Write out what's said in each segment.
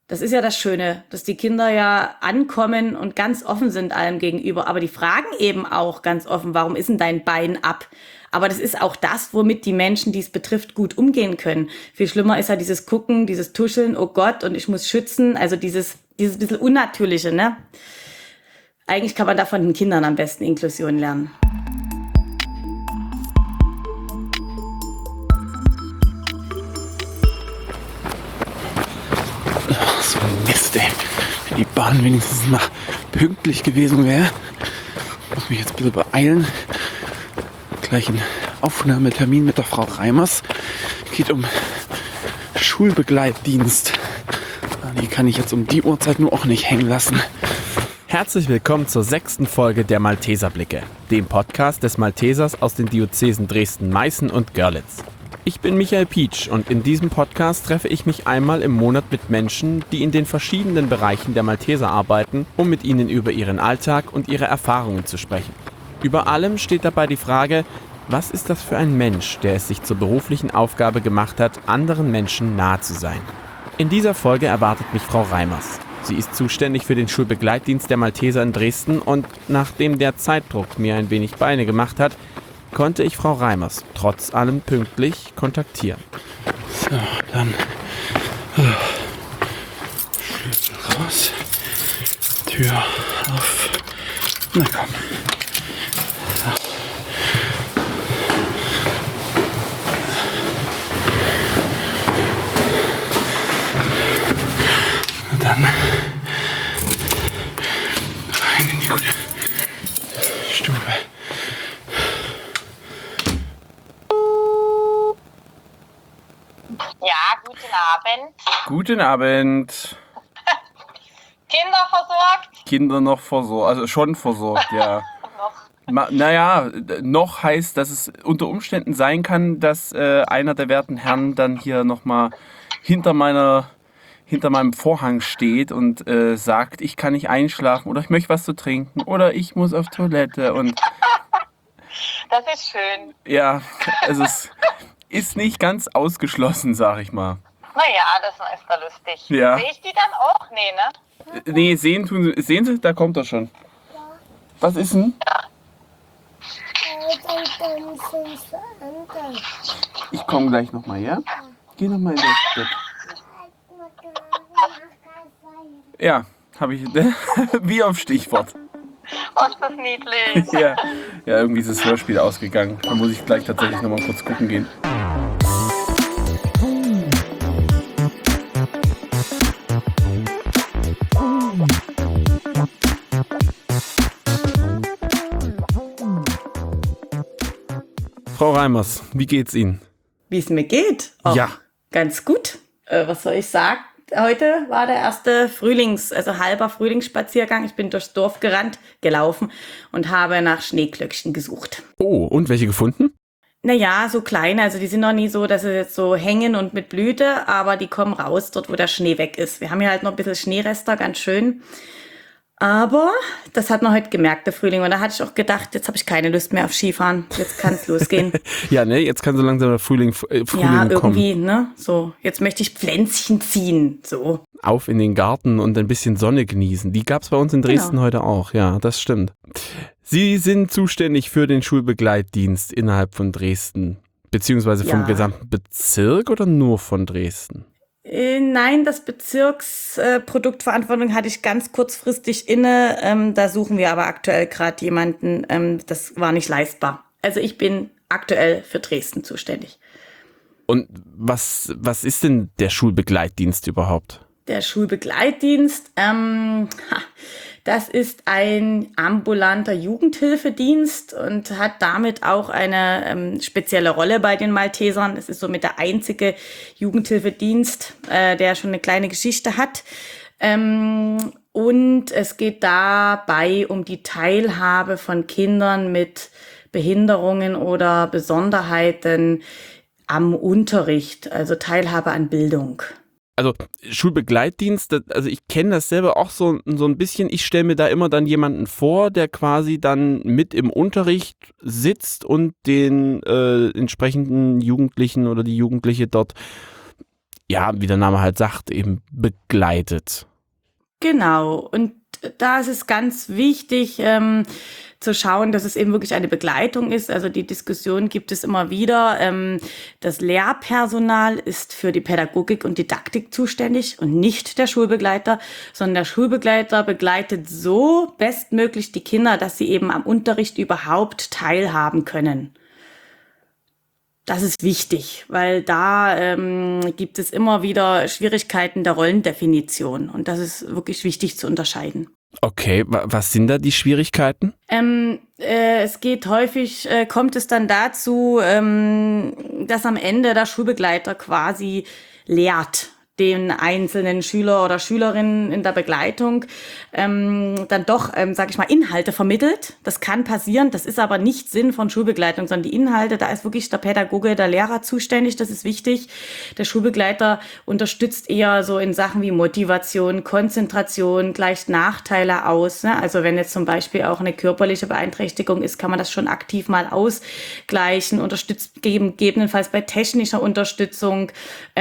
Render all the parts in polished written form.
Das ist ja das Schöne, dass die Kinder ja ankommen und ganz offen sind allem gegenüber. Aber die fragen eben auch ganz offen, warum ist denn dein Bein ab? Aber das ist auch das, womit die Menschen, die es betrifft, gut umgehen können. Viel schlimmer ist ja dieses Gucken, dieses Tuscheln, oh Gott, und ich muss schützen. Also dieses bisschen Unnatürliche, ne? Eigentlich kann man da von den Kindern am besten Inklusion lernen. So ein Mist, ey. Wenn die Bahn wenigstens mal pünktlich gewesen wäre. Muss mich jetzt ein bisschen beeilen. Gleich ein Aufnahmetermin mit der Frau Reimers. Geht um Schulbegleitdienst. Die kann ich jetzt um die Uhrzeit nur auch nicht hängen lassen. Herzlich willkommen zur 6. Folge der Malteserblicke, dem Podcast des Maltesers aus den Diözesen Dresden, Meißen und Görlitz. Ich bin Michael Pietsch und in diesem Podcast treffe ich mich einmal im Monat mit Menschen, die in den verschiedenen Bereichen der Malteser arbeiten, um mit ihnen über ihren Alltag und ihre Erfahrungen zu sprechen. Über allem steht dabei die Frage, was ist das für ein Mensch, der es sich zur beruflichen Aufgabe gemacht hat, anderen Menschen nahe zu sein? In dieser Folge erwartet mich Frau Reimers. Sie ist zuständig für den Schulbegleitdienst der Malteser in Dresden und nachdem der Zeitdruck mir ein wenig Beine gemacht hat, konnte ich Frau Reimers trotz allem pünktlich kontaktieren. So, dann Schlüssel raus, Tür auf. Na komm. So. Und dann rein in die gute Stube. Ja, guten Abend. Guten Abend. Kinder versorgt? Kinder noch versorgt, also schon versorgt, ja. Naja, noch heißt, dass es unter Umständen sein kann, dass einer der werten Herren dann hier nochmal hinter meinem Vorhang steht und sagt, ich kann nicht einschlafen oder ich möchte was zu trinken oder ich muss auf Toilette und Das ist schön. ja, also es ist nicht ganz ausgeschlossen, sag ich mal. Naja, das ist da lustig. Ja. Sehe ich die dann auch? Nee, ne? Nee, sehen Sie, da kommt er schon. Was ist denn? Ich komme gleich nochmal, ja? Geh nochmal in das Bett. Ja, habe ich, wie auf Stichwort. Oh, ist das niedlich. Ja, irgendwie ist das Hörspiel ausgegangen. Da muss ich gleich tatsächlich nochmal kurz gucken gehen. Frau Reimers, wie geht's Ihnen? Wie es mir geht? Oh, Ja. Ganz gut. Was soll ich sagen? Heute war der erste halber Frühlingsspaziergang. Ich bin durchs Dorf gelaufen und habe nach Schneeglöckchen gesucht. Oh, und welche gefunden? Naja, so kleine, also die sind noch nie so, dass sie jetzt so hängen und mit Blüte, aber die kommen raus dort, wo der Schnee weg ist. Wir haben hier halt noch ein bisschen Schneerester, ganz schön. Aber das hat man heute gemerkt, der Frühling. Und da hatte ich auch gedacht, jetzt habe ich keine Lust mehr auf Skifahren. Jetzt kann es losgehen. Ja, ne, jetzt kann so langsam der Frühling Ja, kommen. irgendwie, ne? So, jetzt möchte ich Pflänzchen ziehen. So. Auf in den Garten und ein bisschen Sonne genießen. Die gab's bei uns in Dresden Genau. heute auch, ja, das stimmt. Sie sind zuständig für den Schulbegleitdienst innerhalb von Dresden, beziehungsweise vom Ja. gesamten Bezirk oder nur von Dresden? Nein, das Bezirksproduktverantwortung hatte ich ganz kurzfristig inne. Da suchen wir aber aktuell gerade jemanden. Das war nicht leistbar. Also ich bin aktuell für Dresden zuständig. Und was ist denn der Schulbegleitdienst überhaupt? Der Schulbegleitdienst, das ist ein ambulanter Jugendhilfedienst und hat damit auch eine spezielle Rolle bei den Maltesern. Es ist somit der einzige Jugendhilfedienst, der schon eine kleine Geschichte hat. Und es geht dabei um die Teilhabe von Kindern mit Behinderungen oder Besonderheiten am Unterricht, also Teilhabe an Bildung. Also Schulbegleitdienst, also ich kenne das selber auch so ein bisschen. Ich stelle mir da immer dann jemanden vor, der quasi dann mit im Unterricht sitzt und den entsprechenden Jugendlichen oder die Jugendliche dort ja, wie der Name halt sagt, eben begleitet. Genau, und da ist es ganz wichtig, zu schauen, dass es eben wirklich eine Begleitung ist. Also die Diskussion gibt es immer wieder. Das Lehrpersonal ist für die Pädagogik und Didaktik zuständig und nicht der Schulbegleiter, sondern der Schulbegleiter begleitet so bestmöglich die Kinder, dass sie eben am Unterricht überhaupt teilhaben können. Das ist wichtig, weil da gibt es immer wieder Schwierigkeiten der Rollendefinition und das ist wirklich wichtig zu unterscheiden. Okay, was sind da die Schwierigkeiten? Es geht häufig, kommt es dann dazu, dass am Ende der Schulbegleiter quasi lehrt, den einzelnen Schüler oder Schülerinnen in der Begleitung dann doch, sage ich mal, Inhalte vermittelt. Das kann passieren, das ist aber nicht Sinn von Schulbegleitung, sondern die Inhalte, da ist wirklich der Pädagoge, der Lehrer zuständig, das ist wichtig. Der Schulbegleiter unterstützt eher so in Sachen wie Motivation, Konzentration, gleicht Nachteile aus. Ne? Also wenn jetzt zum Beispiel auch eine körperliche Beeinträchtigung ist, kann man das schon aktiv mal ausgleichen, unterstützt gegebenenfalls bei technischer Unterstützung,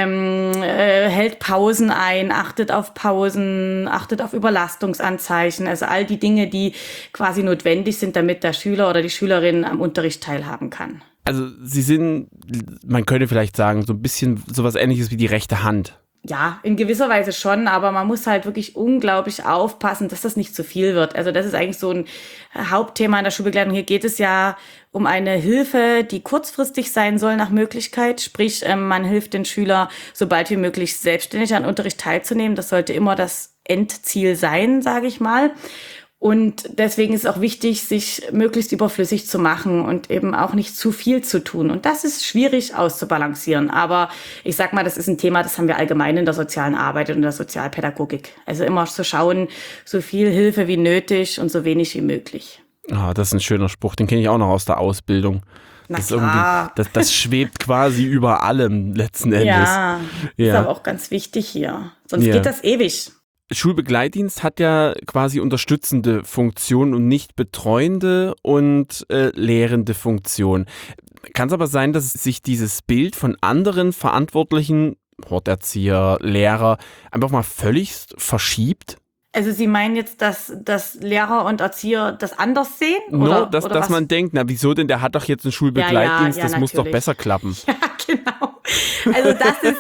hält Pausen ein, achtet auf Pausen, achtet auf Überlastungsanzeichen, also all die Dinge, die quasi notwendig sind, damit der Schüler oder die Schülerin am Unterricht teilhaben kann. Also sie sind, man könnte vielleicht sagen, so ein bisschen sowas Ähnliches wie die rechte Hand. Ja, in gewisser Weise schon, aber man muss halt wirklich unglaublich aufpassen, dass das nicht zu viel wird. Also das ist eigentlich so ein Hauptthema in der Schulbegleitung. Hier geht es ja um eine Hilfe, die kurzfristig sein soll nach Möglichkeit. Sprich, man hilft den Schüler, sobald wie möglich selbstständig an Unterricht teilzunehmen. Das sollte immer das Endziel sein, sage ich mal. Und deswegen ist es auch wichtig, sich möglichst überflüssig zu machen und eben auch nicht zu viel zu tun. Und das ist schwierig auszubalancieren. Aber ich sag mal, das ist ein Thema, das haben wir allgemein in der sozialen Arbeit und in der Sozialpädagogik. Also immer zu schauen, so viel Hilfe wie nötig und so wenig wie möglich. Ah, das ist ein schöner Spruch, den kenne ich auch noch aus der Ausbildung. Na Das, klar. das schwebt quasi über allem letzten Endes. Ja, ist Ja. aber auch ganz wichtig hier. Sonst Ja. geht das ewig. Schulbegleitdienst hat ja quasi unterstützende Funktion und nicht betreuende und lehrende Funktion. Kann es aber sein, dass sich dieses Bild von anderen Verantwortlichen, Horterzieher, Lehrer, einfach mal völlig verschiebt? Also Sie meinen jetzt, dass Lehrer und Erzieher das anders sehen? Nur, Oder dass was? man denkt, na wieso denn, der hat doch jetzt einen Schulbegleitdienst, Ja, das muss doch natürlich. besser klappen. Ja, genau. Also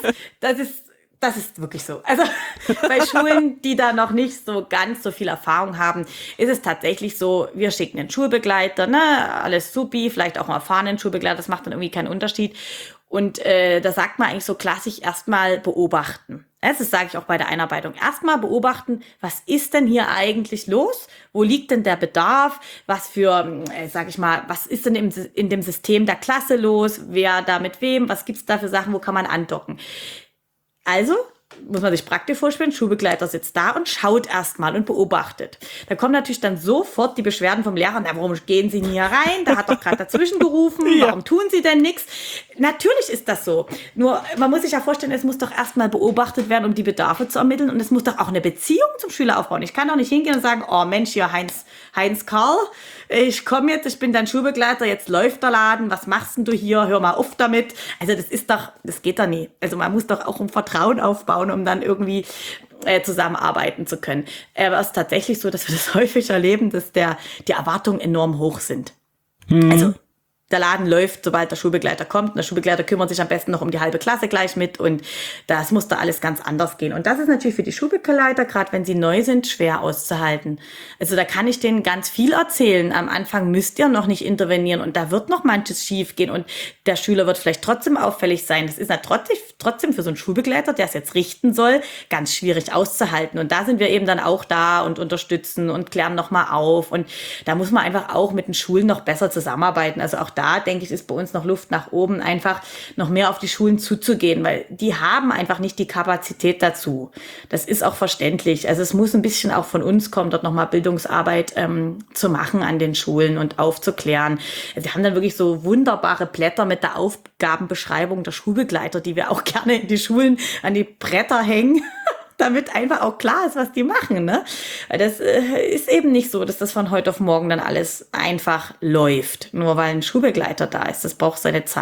das ist wirklich so. Also bei Schulen, die da noch nicht so ganz so viel Erfahrung haben, ist es tatsächlich so, wir schicken einen Schulbegleiter, ne, alles supi, vielleicht auch einen erfahrenen Schulbegleiter, das macht dann irgendwie keinen Unterschied. Und da sagt man eigentlich so klassisch erstmal beobachten. Das sage ich auch bei der Einarbeitung. Erstmal beobachten, was ist denn hier eigentlich los? Wo liegt denn der Bedarf? Was für, sage ich mal, was ist denn in dem System der Klasse los? Wer da mit wem? Was gibt's da für Sachen? Wo kann man andocken? Also muss man sich praktisch vorstellen, Schulbegleiter sitzt da und schaut erstmal und beobachtet. Da kommen natürlich dann sofort die Beschwerden vom Lehrer, na, warum gehen Sie denn hier rein? Da hat doch gerade dazwischen gerufen, warum tun Sie denn nichts? Natürlich ist das so. Nur man muss sich ja vorstellen, es muss doch erstmal beobachtet werden, um die Bedarfe zu ermitteln und es muss doch auch eine Beziehung zum Schüler aufbauen. Ich kann doch nicht hingehen und sagen, oh Mensch, hier Heinz Karl, ich komme jetzt, ich bin dein Schulbegleiter, jetzt läuft der Laden, was machst denn du hier? Hör mal auf damit. Also das geht doch nie. Also man muss doch auch ein Vertrauen aufbauen, um dann irgendwie zusammenarbeiten zu können. Aber es ist tatsächlich so, dass wir das häufig erleben, dass die Erwartungen enorm hoch sind. Also der Laden läuft, sobald der Schulbegleiter kommt. Und der Schulbegleiter kümmert sich am besten noch um die halbe Klasse gleich mit. Und das muss da alles ganz anders gehen. Und das ist natürlich für die Schulbegleiter, gerade wenn sie neu sind, schwer auszuhalten. Also da kann ich denen ganz viel erzählen. Am Anfang müsst ihr noch nicht intervenieren. Und da wird noch manches schief gehen. Und der Schüler wird vielleicht trotzdem auffällig sein. Das ist natürlich trotzdem für so einen Schulbegleiter, der es jetzt richten soll, ganz schwierig auszuhalten. Und da sind wir eben dann auch da und unterstützen und klären nochmal auf. Und da muss man einfach auch mit den Schulen noch besser zusammenarbeiten. Also auch da, denke ich, ist bei uns noch Luft nach oben, einfach noch mehr auf die Schulen zuzugehen, weil die haben einfach nicht die Kapazität dazu. Das ist auch verständlich. Also es muss ein bisschen auch von uns kommen, dort nochmal Bildungsarbeit zu machen an den Schulen und aufzuklären. Also wir haben dann wirklich so wunderbare Blätter mit der Aufgabenbeschreibung der Schulbegleiter, die wir auch gerne in die Schulen an die Bretter hängen. Damit einfach auch klar ist, was die machen, ne? Weil das ist eben nicht so, dass das von heute auf morgen dann alles einfach läuft, nur weil ein Schulbegleiter da ist. Das braucht seine Zeit.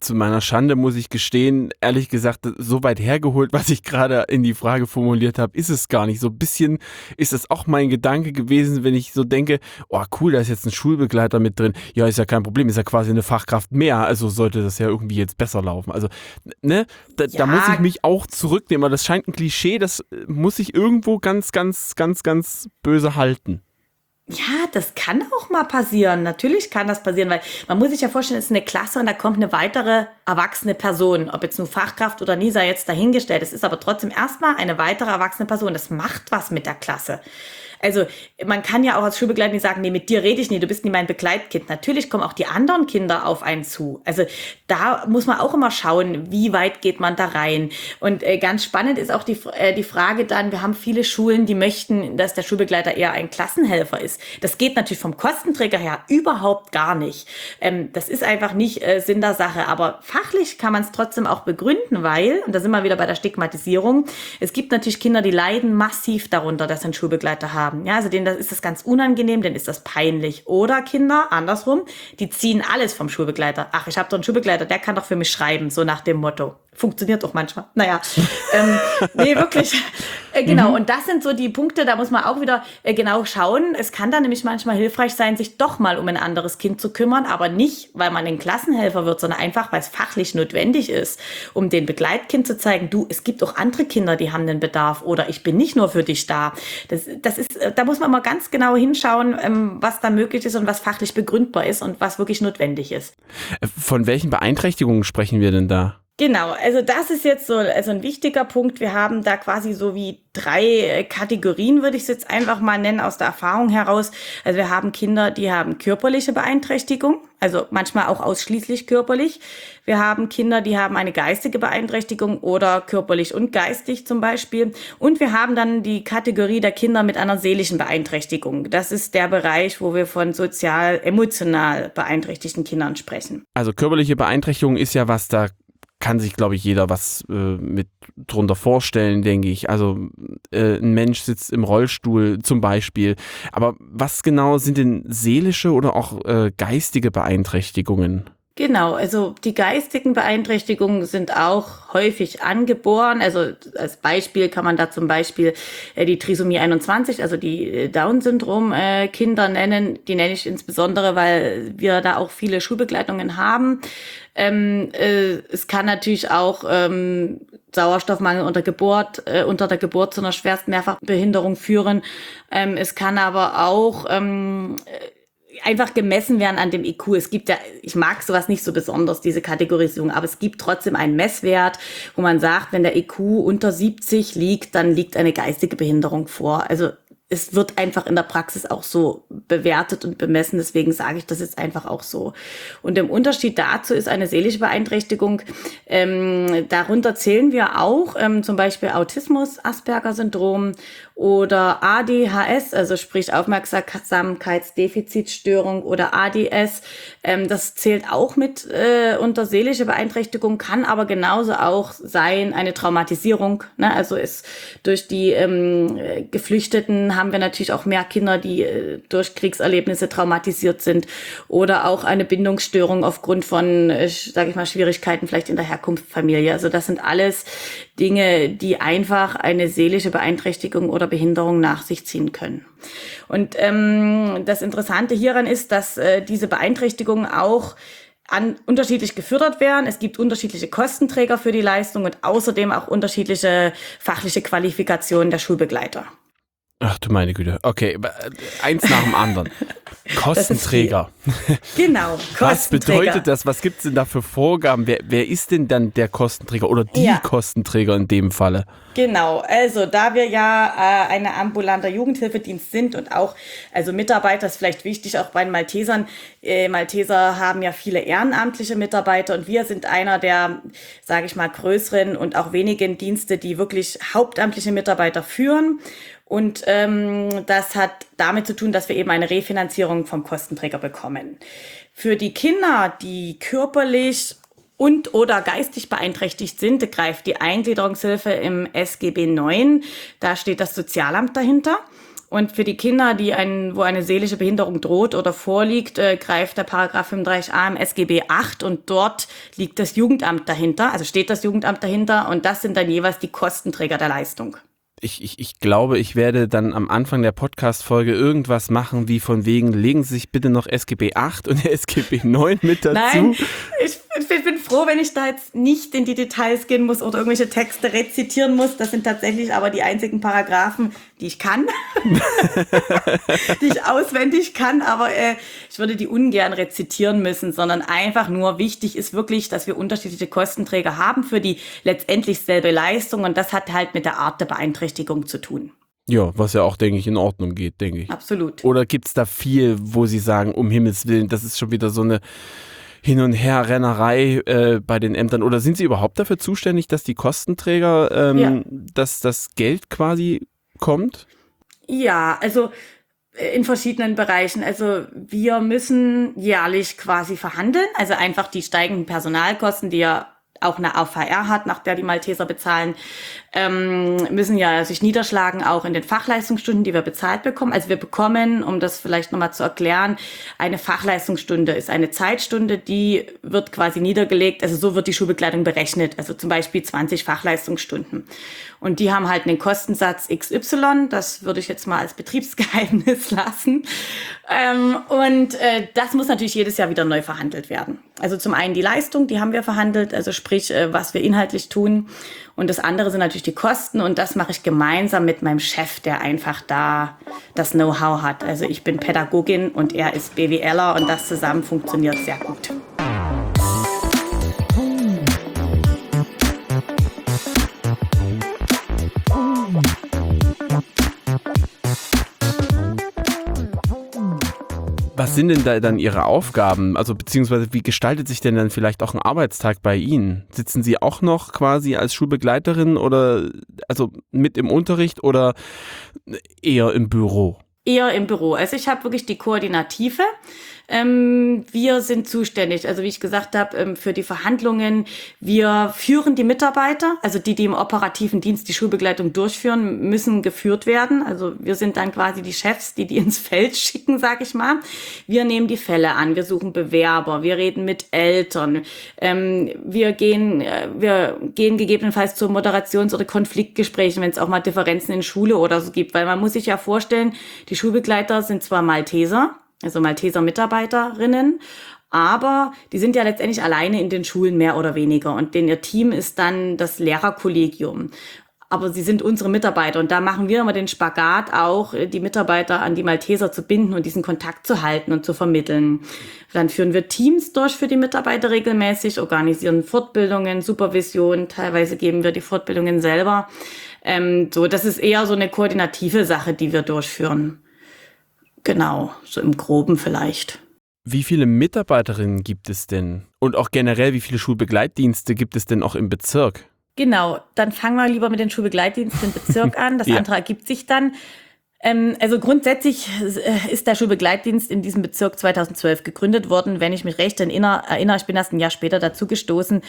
zu meiner Schande muss ich gestehen, ehrlich gesagt, so weit hergeholt, was ich gerade in die Frage formuliert habe, ist es gar nicht. So ein bisschen ist es auch mein Gedanke gewesen, wenn ich so denke, oh cool, da ist jetzt ein Schulbegleiter mit drin. Ja, ist ja kein Problem, ist ja quasi eine Fachkraft mehr, also sollte das ja irgendwie jetzt besser laufen. Also, ne, da muss ich mich auch zurücknehmen, aber das scheint ein Klischee, das muss ich irgendwo ganz, ganz, ganz, ganz böse halten. Ja, das kann auch mal passieren. Natürlich kann das passieren, weil man muss sich ja vorstellen, es ist eine Klasse und da kommt eine weitere erwachsene Person. Ob jetzt nur Fachkraft oder nie, sei jetzt dahingestellt. Es ist aber trotzdem erstmal eine weitere erwachsene Person. Das macht was mit der Klasse. Also man kann ja auch als Schulbegleiter nicht sagen, nee, mit dir rede ich nicht, du bist nie mein Begleitkind. Natürlich kommen auch die anderen Kinder auf einen zu. Also da muss man auch immer schauen, wie weit geht man da rein. Und ganz spannend ist auch die Frage dann, wir haben viele Schulen, die möchten, dass der Schulbegleiter eher ein Klassenhelfer ist. Das geht natürlich vom Kostenträger her überhaupt gar nicht. Das ist einfach nicht Sinn der Sache. Aber fachlich kann man es trotzdem auch begründen, weil, und da sind wir wieder bei der Stigmatisierung, es gibt natürlich Kinder, die leiden massiv darunter, dass sie einen Schulbegleiter haben. Ja, also denen ist das ganz unangenehm, denen ist das peinlich. Oder Kinder, andersrum, die ziehen alles vom Schulbegleiter. Ach, ich habe doch einen Schulbegleiter, der kann doch für mich schreiben, so nach dem Motto. Funktioniert doch manchmal. Naja, nee, wirklich. Genau, und das sind so die Punkte, da muss man auch wieder genau schauen. Es kann dann nämlich manchmal hilfreich sein, sich doch mal um ein anderes Kind zu kümmern, aber nicht, weil man ein Klassenhelfer wird, sondern einfach, weil es fachlich notwendig ist, um dem Begleitkind zu zeigen, du, es gibt auch andere Kinder, die haben den Bedarf oder ich bin nicht nur für dich da. Das ist, da muss man mal ganz genau hinschauen, was da möglich ist und was fachlich begründbar ist und was wirklich notwendig ist. Von welchen Beeinträchtigungen sprechen wir denn da? Genau, also das ist jetzt so also ein wichtiger Punkt. Wir haben da quasi so wie 3 Kategorien, würde ich es jetzt einfach mal nennen, aus der Erfahrung heraus. Also wir haben Kinder, die haben körperliche Beeinträchtigung, also manchmal auch ausschließlich körperlich. Wir haben Kinder, die haben eine geistige Beeinträchtigung oder körperlich und geistig zum Beispiel. Und wir haben dann die Kategorie der Kinder mit einer seelischen Beeinträchtigung. Das ist der Bereich, wo wir von sozial-emotional beeinträchtigten Kindern sprechen. Also körperliche Beeinträchtigung ist ja was, da kann sich, glaube ich, jeder was mit drunter vorstellen, denke ich. Also ein Mensch sitzt im Rollstuhl zum Beispiel. Aber was genau sind denn seelische oder auch geistige Beeinträchtigungen? Genau, also die geistigen Beeinträchtigungen sind auch häufig angeboren. Also als Beispiel kann man da zum Beispiel die Trisomie 21, also die Down-Syndrom-Kinder nennen. Die nenne ich insbesondere, weil wir da auch viele Schulbegleitungen haben. Es kann natürlich auch Sauerstoffmangel unter der Geburt zu einer schwersten Mehrfachbehinderung führen. Es kann aber auch einfach gemessen werden an dem IQ. Es gibt ja, ich mag sowas nicht so besonders, diese Kategorisierung, aber es gibt trotzdem einen Messwert, wo man sagt, wenn der IQ unter 70 liegt, dann liegt eine geistige Behinderung vor. Also es wird einfach in der Praxis auch so bewertet und bemessen, deswegen sage ich das jetzt einfach auch so. Und im Unterschied dazu ist eine seelische Beeinträchtigung, darunter zählen wir auch zum Beispiel Autismus, Asperger-Syndrom oder ADHS, also sprich Aufmerksamkeitsdefizitstörung oder ADS. Das zählt auch mit unter seelische Beeinträchtigung, kann aber genauso auch sein eine Traumatisierung. Ne? Also ist durch die Geflüchteten haben wir natürlich auch mehr Kinder, die durch Kriegserlebnisse traumatisiert sind oder auch eine Bindungsstörung aufgrund von, sage ich mal, Schwierigkeiten vielleicht in der Herkunftsfamilie. Also das sind alles Dinge, die einfach eine seelische Beeinträchtigung oder Behinderung nach sich ziehen können. Und das Interessante hieran ist, dass diese Beeinträchtigungen auch unterschiedlich gefördert werden. Es gibt unterschiedliche Kostenträger für die Leistung und außerdem auch unterschiedliche fachliche Qualifikationen der Schulbegleiter. Ach du meine Güte. Okay, eins nach dem anderen. Kostenträger. Genau, Kostenträger. Was bedeutet das? Was gibt es denn da für Vorgaben? Wer ist denn dann der Kostenträger oder die Kostenträger in dem Falle? Genau, also da wir ja ein ambulanter Jugendhilfedienst sind und auch also Mitarbeiter, ist vielleicht wichtig, auch bei den Maltesern. Malteser haben ja viele ehrenamtliche Mitarbeiter und wir sind einer der, sage ich mal, größeren und auch wenigen Dienste, die wirklich hauptamtliche Mitarbeiter führen. Und das hat damit zu tun, dass wir eben eine Refinanzierung vom Kostenträger bekommen. Für die Kinder, die körperlich und oder geistig beeinträchtigt sind, greift die Eingliederungshilfe im SGB IX. Da steht das Sozialamt dahinter. Und für die Kinder, wo eine seelische Behinderung droht oder vorliegt, greift der Paragraph 35a im SGB 8 und dort liegt das Jugendamt dahinter, also steht das Jugendamt dahinter und das sind dann jeweils die Kostenträger der Leistung. Ich glaube, ich werde dann am Anfang der Podcast-Folge irgendwas machen, wie von wegen, legen Sie sich bitte noch SGB 8 und SGB 9 mit dazu. Nein, ich bin froh, wenn ich da jetzt nicht in die Details gehen muss oder irgendwelche Texte rezitieren muss. Das sind tatsächlich aber die einzigen Paragraphen, die ich kann, die ich auswendig kann. Aber ich würde die ungern rezitieren müssen, sondern einfach nur wichtig ist wirklich, dass wir unterschiedliche Kostenträger haben für die letztendlich selbe Leistung. Und das hat halt mit der Art der Beeinträchtigung zu tun. Ja, was ja auch, denke ich, in Ordnung geht, denke ich. Absolut. Oder gibt es da viel, wo Sie sagen, um Himmels Willen, das ist schon wieder so eine Hin- und Her-Rennerei bei den Ämtern? Oder sind Sie überhaupt dafür zuständig, dass die Kostenträger, dass das Geld quasi kommt? Ja, also in verschiedenen Bereichen. Also wir müssen jährlich quasi verhandeln, also einfach die steigenden Personalkosten, die ja auch eine AVR hat, nach der die Malteser bezahlen, müssen ja sich niederschlagen, auch in den Fachleistungsstunden, die wir bezahlt bekommen. Also wir bekommen, um das vielleicht nochmal zu erklären, eine Fachleistungsstunde ist eine Zeitstunde, die wird quasi niedergelegt, also so wird die Schulbegleitung berechnet, also zum Beispiel 20 Fachleistungsstunden. Und die haben halt einen Kostensatz XY, das würde ich jetzt mal als Betriebsgeheimnis lassen. Das muss natürlich jedes Jahr wieder neu verhandelt werden. Also zum einen die Leistung, die haben wir verhandelt, also sprich, was wir inhaltlich tun. Und das andere sind natürlich die Kosten und das mache ich gemeinsam mit meinem Chef, der einfach da das Know-how hat. Also ich bin Pädagogin und er ist BWLer und das zusammen funktioniert sehr gut. Was sind denn da dann Ihre Aufgaben? Also beziehungsweise wie gestaltet sich denn dann vielleicht auch ein Arbeitstag bei Ihnen? Sitzen Sie auch noch quasi als Schulbegleiterin oder also mit im Unterricht oder eher im Büro? Eher im Büro. Also ich habe wirklich die Koordinative. Wir sind zuständig, also wie ich gesagt habe, für die Verhandlungen. Wir führen die Mitarbeiter, also die im operativen Dienst die Schulbegleitung durchführen, müssen geführt werden. Also wir sind dann quasi die Chefs, die ins Feld schicken, sag ich mal. Wir nehmen die Fälle an, wir suchen Bewerber, wir reden mit Eltern, wir gehen gegebenenfalls zu Moderations- oder Konfliktgesprächen, wenn es auch mal Differenzen in Schule oder so gibt, weil man muss sich ja vorstellen, die Schulbegleiter sind zwar Malteser, also Malteser Mitarbeiterinnen, aber die sind ja letztendlich alleine in den Schulen mehr oder weniger und ihr Team ist dann das Lehrerkollegium. Aber sie sind unsere Mitarbeiter und da machen wir immer den Spagat auch, die Mitarbeiter an die Malteser zu binden und diesen Kontakt zu halten und zu vermitteln. Dann führen wir Teams durch für die Mitarbeiter regelmäßig, organisieren Fortbildungen, Supervision, teilweise geben wir die Fortbildungen selber. Das ist eher so eine koordinative Sache, die wir durchführen. Genau, so im Groben vielleicht. Wie viele Mitarbeiterinnen gibt es denn? Und auch generell, wie viele Schulbegleitdienste gibt es denn auch im Bezirk? Genau, dann fangen wir lieber mit den Schulbegleitdiensten im Bezirk an. Das andere ergibt sich dann. Also grundsätzlich ist der Schulbegleitdienst in diesem Bezirk 2012 gegründet worden. Wenn ich mich recht erinnere, ich bin erst ein Jahr später dazu gestoßen,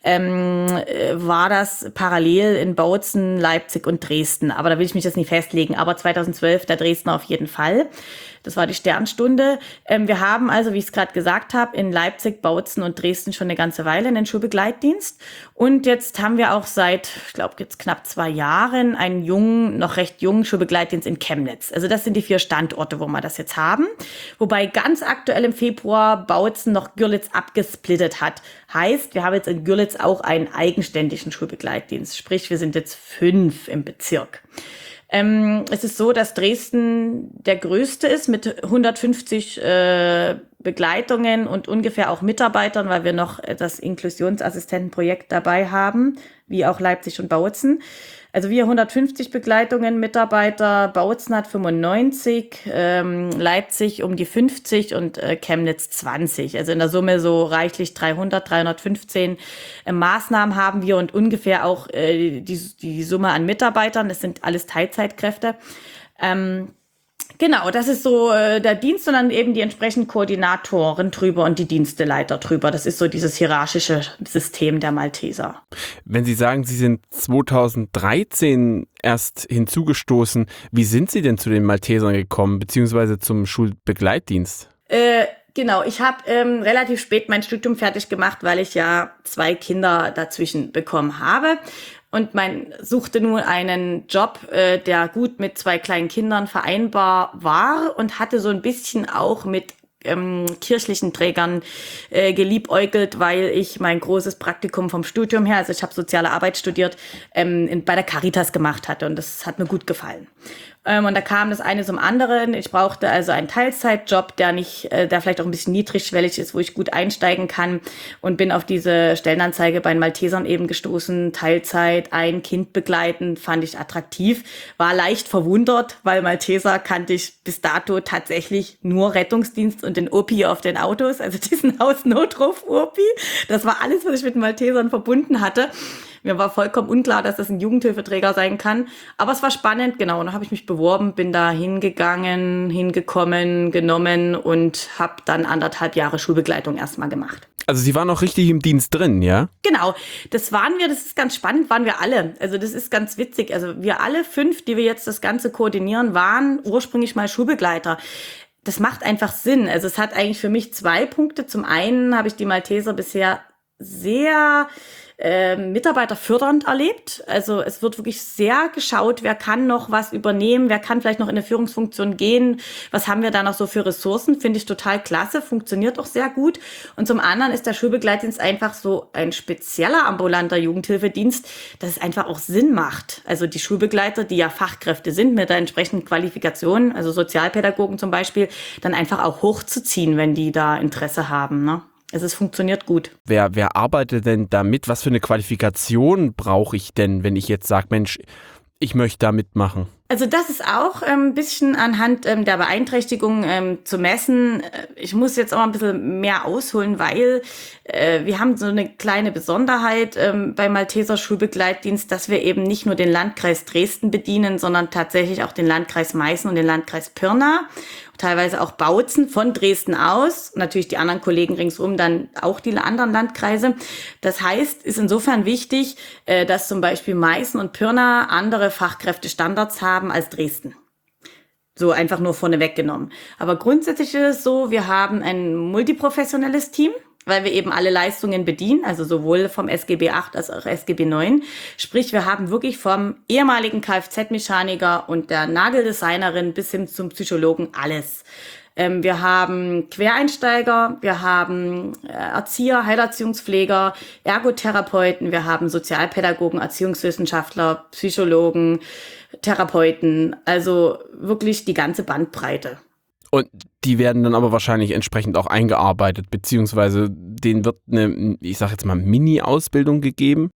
war das parallel in Bautzen, Leipzig und Dresden. Aber da will ich mich jetzt nicht festlegen. Aber 2012 der Dresdner auf jeden Fall. Das war die Sternstunde. Wir haben also, wie ich es gerade gesagt habe, in Leipzig, Bautzen und Dresden schon eine ganze Weile einen Schulbegleitdienst. Und jetzt haben wir auch seit, ich glaube, jetzt knapp 2 Jahren einen noch recht jungen Schulbegleitdienst in Chemnitz. Also das sind die 4 Standorte, wo wir das jetzt haben. Wobei ganz aktuell im Februar Bautzen noch Görlitz abgesplittet hat. Heißt, wir haben jetzt in Görlitz auch einen eigenständigen Schulbegleitdienst. Sprich, wir sind jetzt 5 im Bezirk. Es ist so, dass Dresden der größte ist mit 150 Begleitungen und ungefähr auch Mitarbeitern, weil wir noch das Inklusionsassistentenprojekt dabei haben, wie auch Leipzig und Bautzen. Also wir 150 Begleitungen, Mitarbeiter, Bautzen hat 95, Leipzig um die 50 und Chemnitz 20. Also in der Summe so reichlich 315 Maßnahmen haben wir und ungefähr auch die Summe an Mitarbeitern. Das sind alles Teilzeitkräfte. Genau, das ist so der Dienst und dann eben die entsprechenden Koordinatoren drüber und die Diensteleiter drüber. Das ist so dieses hierarchische System der Malteser. Wenn Sie sagen, Sie sind 2013 erst hinzugestoßen, wie sind Sie denn zu den Maltesern gekommen, beziehungsweise zum Schulbegleitdienst? Genau, ich habe relativ spät mein Studium fertig gemacht, weil ich ja 2 Kinder dazwischen bekommen habe. Und suchte nun einen Job, der gut mit 2 kleinen Kindern vereinbar war und hatte so ein bisschen auch mit kirchlichen Trägern geliebäugelt, weil ich mein großes Praktikum vom Studium her, also ich habe soziale Arbeit studiert, bei der Caritas gemacht hatte und das hat mir gut gefallen. Und da kam das eine zum anderen. Ich brauchte also einen Teilzeitjob, der vielleicht auch ein bisschen niedrigschwellig ist, wo ich gut einsteigen kann und bin auf diese Stellenanzeige bei den Maltesern eben gestoßen. Teilzeit, ein Kind begleiten, fand ich attraktiv. War leicht verwundert, weil Malteser kannte ich bis dato tatsächlich nur Rettungsdienst und den OPI auf den Autos, also diesen Hausnotruf-OPI. Das war alles, was ich mit den Maltesern verbunden hatte. Mir war vollkommen unklar, dass das ein Jugendhilfeträger sein kann. Aber es war spannend, genau. Und dann habe ich mich beworben, bin da hingekommen, genommen und habe dann 1,5 Jahre Schulbegleitung erstmal gemacht. Also Sie waren auch richtig im Dienst drin, ja? Genau, das ist ganz spannend, waren wir alle. Also das ist ganz witzig. Also wir alle 5, die wir jetzt das Ganze koordinieren, waren ursprünglich mal Schulbegleiter. Das macht einfach Sinn. Also es hat eigentlich für mich 2 Punkte. Zum einen habe ich die Malteser bisher sehr mitarbeiterfördernd erlebt. Also es wird wirklich sehr geschaut, wer kann noch was übernehmen, wer kann vielleicht noch in eine Führungsfunktion gehen, was haben wir da noch so für Ressourcen, finde ich total klasse, funktioniert auch sehr gut. Und zum anderen ist der Schulbegleitdienst einfach so ein spezieller ambulanter Jugendhilfedienst, dass es einfach auch Sinn macht. Also die Schulbegleiter, die ja Fachkräfte sind mit der entsprechenden Qualifikation, also Sozialpädagogen zum Beispiel, dann einfach auch hochzuziehen, wenn die da Interesse haben, ne? Also es funktioniert gut. Wer arbeitet denn damit? Was für eine Qualifikation brauche ich denn, wenn ich jetzt sage, Mensch, ich möchte da mitmachen? Also das ist auch ein bisschen anhand der Beeinträchtigung zu messen. Ich muss jetzt auch mal ein bisschen mehr ausholen, weil wir haben so eine kleine Besonderheit beim Malteser Schulbegleitdienst, dass wir eben nicht nur den Landkreis Dresden bedienen, sondern tatsächlich auch den Landkreis Meißen und den Landkreis Pirna, teilweise auch Bautzen von Dresden aus, natürlich die anderen Kollegen ringsum, dann auch die anderen Landkreise. Das heißt, ist insofern wichtig, dass zum Beispiel Meißen und Pirna andere Fachkräftestandards haben als Dresden. So einfach nur vorneweg genommen. Aber grundsätzlich ist es so, wir haben ein multiprofessionelles Team, weil wir eben alle Leistungen bedienen, also sowohl vom SGB 8 als auch SGB 9. Sprich, wir haben wirklich vom ehemaligen Kfz-Mechaniker und der Nageldesignerin bis hin zum Psychologen alles. Wir haben Quereinsteiger, wir haben Erzieher, Heilerziehungspfleger, Ergotherapeuten, wir haben Sozialpädagogen, Erziehungswissenschaftler, Psychologen, Therapeuten, also wirklich die ganze Bandbreite. Und die werden dann aber wahrscheinlich entsprechend auch eingearbeitet, beziehungsweise denen wird eine, ich sag jetzt mal, Mini-Ausbildung gegeben?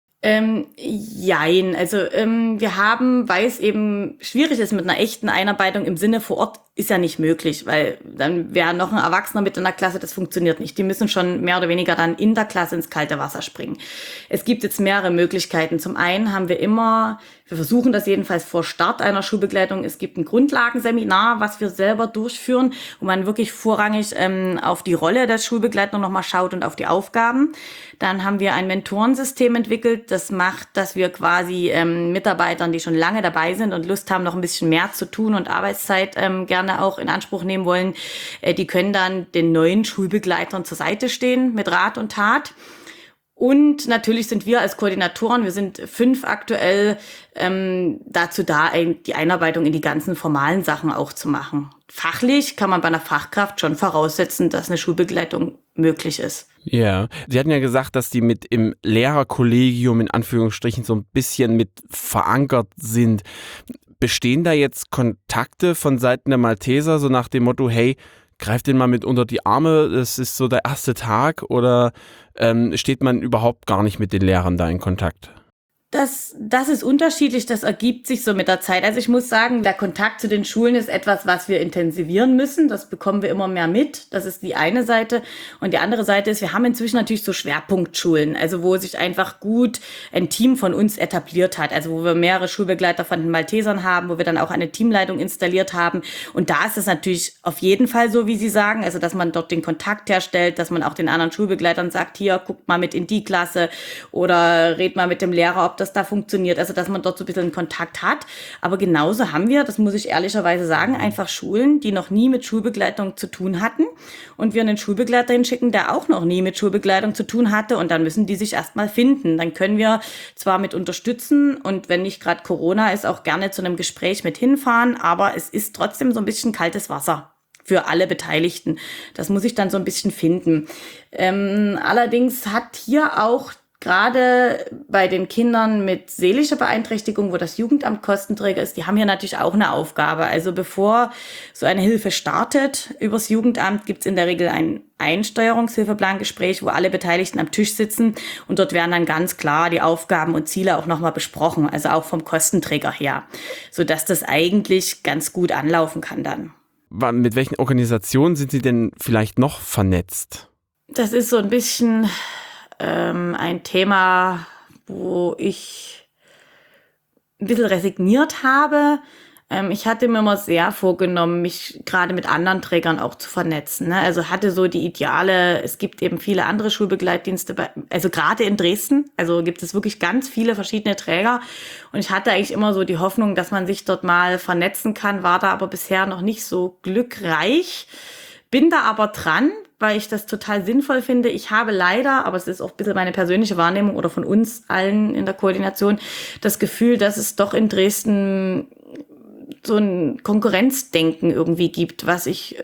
Jein, also wir haben, weil es eben schwierig ist mit einer echten Einarbeitung im Sinne vor Ort, ist ja nicht möglich, weil dann wäre noch ein Erwachsener mit in der Klasse, das funktioniert nicht. Die müssen schon mehr oder weniger dann in der Klasse ins kalte Wasser springen. Es gibt jetzt mehrere Möglichkeiten. Zum einen haben wir versuchen das jedenfalls vor Start einer Schulbegleitung, es gibt ein Grundlagenseminar, was wir selber durchführen, wo man wirklich vorrangig auf die Rolle des Schulbegleiters nochmal schaut und auf die Aufgaben. Dann haben wir ein Mentorensystem entwickelt, das macht, dass wir quasi Mitarbeitern, die schon lange dabei sind und Lust haben, noch ein bisschen mehr zu tun und Arbeitszeit gerne auch in Anspruch nehmen wollen, die können dann den neuen Schulbegleitern zur Seite stehen mit Rat und Tat. Und natürlich sind wir als Koordinatoren, wir sind 5 aktuell, dazu da, die Einarbeitung in die ganzen formalen Sachen auch zu machen. Fachlich kann man bei einer Fachkraft schon voraussetzen, dass eine Schulbegleitung möglich ist. Ja, Sie hatten ja gesagt, dass die mit im Lehrerkollegium in Anführungsstrichen so ein bisschen mit verankert sind. Bestehen da jetzt Kontakte von Seiten der Malteser, so nach dem Motto, hey, greift den mal mit unter die Arme, das ist so der erste Tag, oder steht man überhaupt gar nicht mit den Lehrern da in Kontakt? Das ist unterschiedlich, das ergibt sich so mit der Zeit. Also ich muss sagen, der Kontakt zu den Schulen ist etwas, was wir intensivieren müssen. Das bekommen wir immer mehr mit. Das ist die eine Seite. Und die andere Seite ist, wir haben inzwischen natürlich so Schwerpunktschulen, also wo sich einfach gut ein Team von uns etabliert hat. Also wo wir mehrere Schulbegleiter von den Maltesern haben, wo wir dann auch eine Teamleitung installiert haben. Und da ist es natürlich auf jeden Fall so, wie Sie sagen, also dass man dort den Kontakt herstellt, dass man auch den anderen Schulbegleitern sagt, hier, guckt mal mit in die Klasse oder red mal mit dem Lehrer, ob das da funktioniert, also dass man dort so ein bisschen Kontakt hat. Aber genauso haben wir, das muss ich ehrlicherweise sagen, einfach Schulen, die noch nie mit Schulbegleitung zu tun hatten und wir einen Schulbegleiter hinschicken, der auch noch nie mit Schulbegleitung zu tun hatte und dann müssen die sich erstmal finden. Dann können wir zwar mit unterstützen und wenn nicht gerade Corona ist, auch gerne zu einem Gespräch mit hinfahren, aber es ist trotzdem so ein bisschen kaltes Wasser für alle Beteiligten. Das muss ich dann so ein bisschen finden. Allerdings hat hier auch gerade bei den Kindern mit seelischer Beeinträchtigung, wo das Jugendamt Kostenträger ist, die haben hier natürlich auch eine Aufgabe. Also bevor so eine Hilfe startet übers Jugendamt, gibt's in der Regel ein Einsteuerungshilfeplangespräch, wo alle Beteiligten am Tisch sitzen und dort werden dann ganz klar die Aufgaben und Ziele auch nochmal besprochen, also auch vom Kostenträger her, sodass das eigentlich ganz gut anlaufen kann dann. Mit welchen Organisationen sind Sie denn vielleicht noch vernetzt? Das ist so ein bisschen ein Thema, wo ich ein bisschen resigniert habe. Ich hatte mir immer sehr vorgenommen, mich gerade mit anderen Trägern auch zu vernetzen. Ne? Also hatte so die Ideale, es gibt eben viele andere Schulbegleitdienste, also gerade in Dresden, also gibt es wirklich ganz viele verschiedene Träger. Und ich hatte eigentlich immer so die Hoffnung, dass man sich dort mal vernetzen kann, war da aber bisher noch nicht so glückreich. Bin da aber dran, weil ich das total sinnvoll finde. Ich habe leider, aber es ist auch ein bisschen meine persönliche Wahrnehmung oder von uns allen in der Koordination, das Gefühl, dass es doch in Dresden so ein Konkurrenzdenken irgendwie gibt, was ich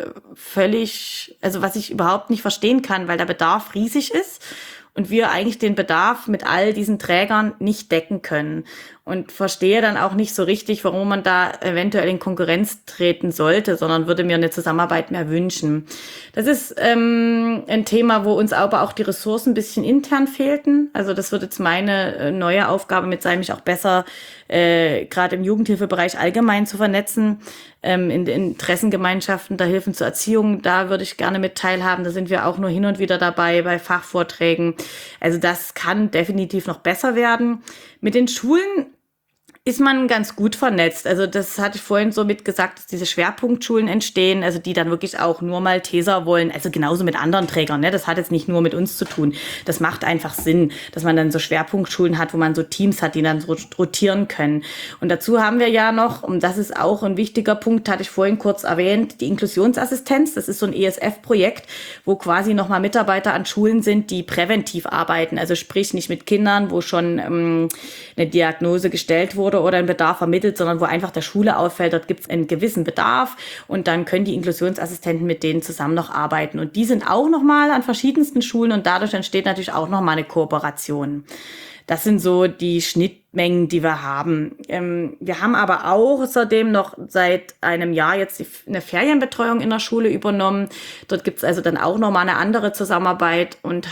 was ich überhaupt nicht verstehen kann, weil der Bedarf riesig ist und wir eigentlich den Bedarf mit all diesen Trägern nicht decken können. Und verstehe dann auch nicht so richtig, warum man da eventuell in Konkurrenz treten sollte, sondern würde mir eine Zusammenarbeit mehr wünschen. Das ist ein Thema, wo uns aber auch die Ressourcen ein bisschen intern fehlten. Also das wird jetzt meine neue Aufgabe mit sein, mich auch besser gerade im Jugendhilfebereich allgemein zu vernetzen, in den Interessengemeinschaften der Hilfen zur Erziehung. Da würde ich gerne mit teilhaben. Da sind wir auch nur hin und wieder dabei bei Fachvorträgen. Also das kann definitiv noch besser werden. Mit den Schulen ist man ganz gut vernetzt. Also das hatte ich vorhin so mitgesagt, dass diese Schwerpunktschulen entstehen, also die dann wirklich auch nur Malteser wollen, also genauso mit anderen Trägern, ne? Das hat jetzt nicht nur mit uns zu tun. Das macht einfach Sinn, dass man dann so Schwerpunktschulen hat, wo man so Teams hat, die dann so rotieren können. Und dazu haben wir ja noch, und das ist auch ein wichtiger Punkt, hatte ich vorhin kurz erwähnt, die Inklusionsassistenz. Das ist so ein ESF-Projekt, wo quasi nochmal Mitarbeiter an Schulen sind, die präventiv arbeiten. Also sprich nicht mit Kindern, wo schon eine Diagnose gestellt wurde oder ein Bedarf ermittelt, sondern wo einfach der Schule auffällt, dort gibt es einen gewissen Bedarf und dann können die Inklusionsassistenten mit denen zusammen noch arbeiten. Und die sind auch nochmal an verschiedensten Schulen und dadurch entsteht natürlich auch nochmal eine Kooperation. Das sind so die Schnittmengen, die wir haben. Wir haben aber auch außerdem noch seit einem Jahr jetzt eine Ferienbetreuung in der Schule übernommen. Dort gibt's also dann auch nochmal eine andere Zusammenarbeit und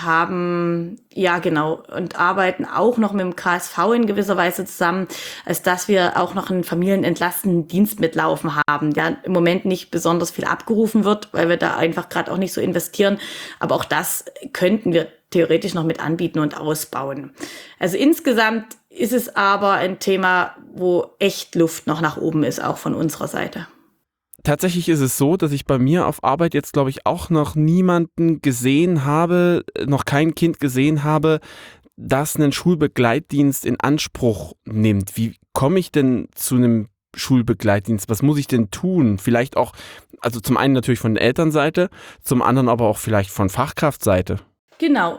und arbeiten auch noch mit dem KSV in gewisser Weise zusammen, als dass wir auch noch einen familienentlastenden Dienst mitlaufen haben, der im Moment nicht besonders viel abgerufen wird, weil wir da einfach gerade auch nicht so investieren. Aber auch das könnten wir theoretisch noch mit anbieten und ausbauen. Also insgesamt ist es aber ein Thema, wo echt Luft noch nach oben ist, auch von unserer Seite. Tatsächlich ist es so, dass ich bei mir auf Arbeit jetzt, glaube ich, auch noch niemanden gesehen habe, noch kein Kind gesehen habe, das einen Schulbegleitdienst in Anspruch nimmt. Wie komme ich denn zu einem Schulbegleitdienst? Was muss ich denn tun? Vielleicht auch, also zum einen natürlich von der Elternseite, zum anderen aber auch vielleicht von Fachkraftseite. Genau,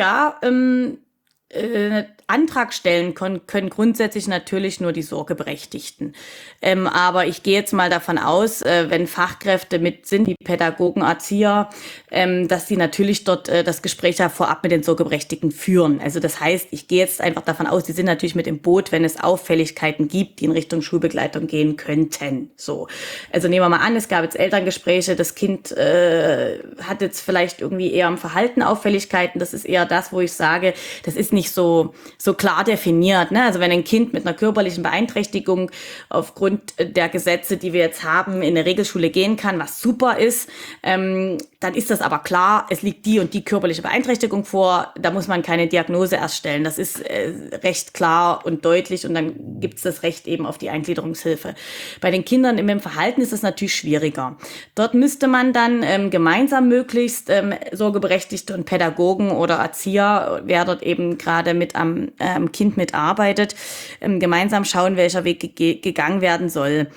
Antrag stellen können grundsätzlich natürlich nur die Sorgeberechtigten. Aber ich gehe jetzt mal davon aus, wenn Fachkräfte mit sind, wie Pädagogen, Erzieher, dass die natürlich dort das Gespräch ja vorab mit den Sorgeberechtigten führen. Also das heißt, ich gehe jetzt einfach davon aus, die sind natürlich mit im Boot, wenn es Auffälligkeiten gibt, die in Richtung Schulbegleitung gehen könnten. So. Also nehmen wir mal an, es gab jetzt Elterngespräche, das Kind hat jetzt vielleicht irgendwie eher im Verhalten Auffälligkeiten. Das ist eher das, wo ich sage, das ist nicht nicht so klar definiert. Ne? Also wenn ein Kind mit einer körperlichen Beeinträchtigung aufgrund der Gesetze, die wir jetzt haben, in eine Regelschule gehen kann, was super ist, dann ist das aber klar, es liegt die und die körperliche Beeinträchtigung vor, da muss man keine Diagnose erstellen. Das ist recht klar und deutlich und dann gibt es das Recht eben auf die Eingliederungshilfe. Bei den Kindern im Verhalten ist das natürlich schwieriger. Dort müsste man dann gemeinsam möglichst Sorgeberechtigte und Pädagogen oder Erzieher, wer dort eben gerade mit am Kind mitarbeitet, gemeinsam schauen, welcher Weg gegangen werden soll.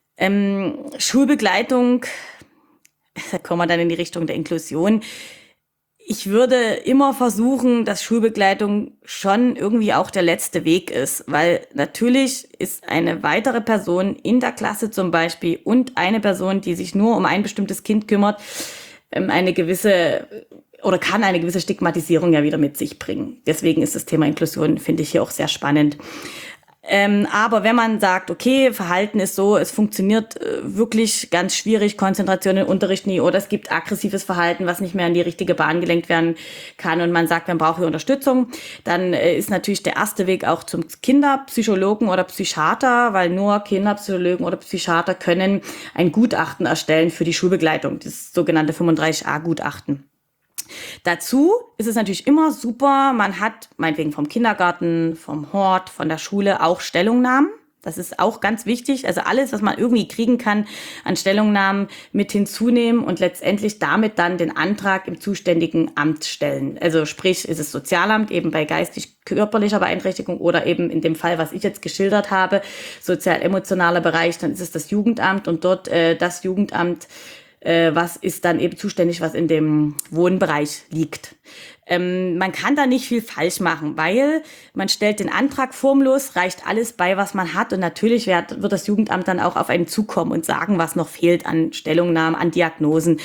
Schulbegleitung, da kommen wir dann in die Richtung der Inklusion. Ich würde immer versuchen, dass Schulbegleitung schon irgendwie auch der letzte Weg ist, weil natürlich ist eine weitere Person in der Klasse zum Beispiel und eine Person, die sich nur um ein bestimmtes Kind kümmert, eine gewisse oder kann eine gewisse Stigmatisierung ja wieder mit sich bringen. Deswegen ist das Thema Inklusion, finde ich, hier auch sehr spannend. Aber wenn man sagt, okay, Verhalten ist so, es funktioniert wirklich ganz schwierig, Konzentration im Unterricht nie, oder es gibt aggressives Verhalten, was nicht mehr in die richtige Bahn gelenkt werden kann und man sagt, man braucht hier Unterstützung, dann ist natürlich der erste Weg auch zum Kinderpsychologen oder Psychiater, weil nur Kinderpsychologen oder Psychiater können ein Gutachten erstellen für die Schulbegleitung, das sogenannte 35a-Gutachten. Dazu ist es natürlich immer super, man hat meinetwegen vom Kindergarten, vom Hort, von der Schule auch Stellungnahmen. Das ist auch ganz wichtig. Also alles, was man irgendwie kriegen kann an Stellungnahmen mit hinzunehmen und letztendlich damit dann den Antrag im zuständigen Amt stellen. Also sprich, ist es Sozialamt eben bei geistig-körperlicher Beeinträchtigung oder eben in dem Fall, was ich jetzt geschildert habe, sozial-emotionaler Bereich, dann ist es das Jugendamt und dort das Jugendamt was ist dann eben zuständig, was in dem Wohnbereich liegt. Man kann da nicht viel falsch machen, weil man stellt den Antrag formlos, reicht alles bei, was man hat und natürlich wird das Jugendamt dann auch auf einen zukommen und sagen, was noch fehlt an Stellungnahmen, an Diagnosen.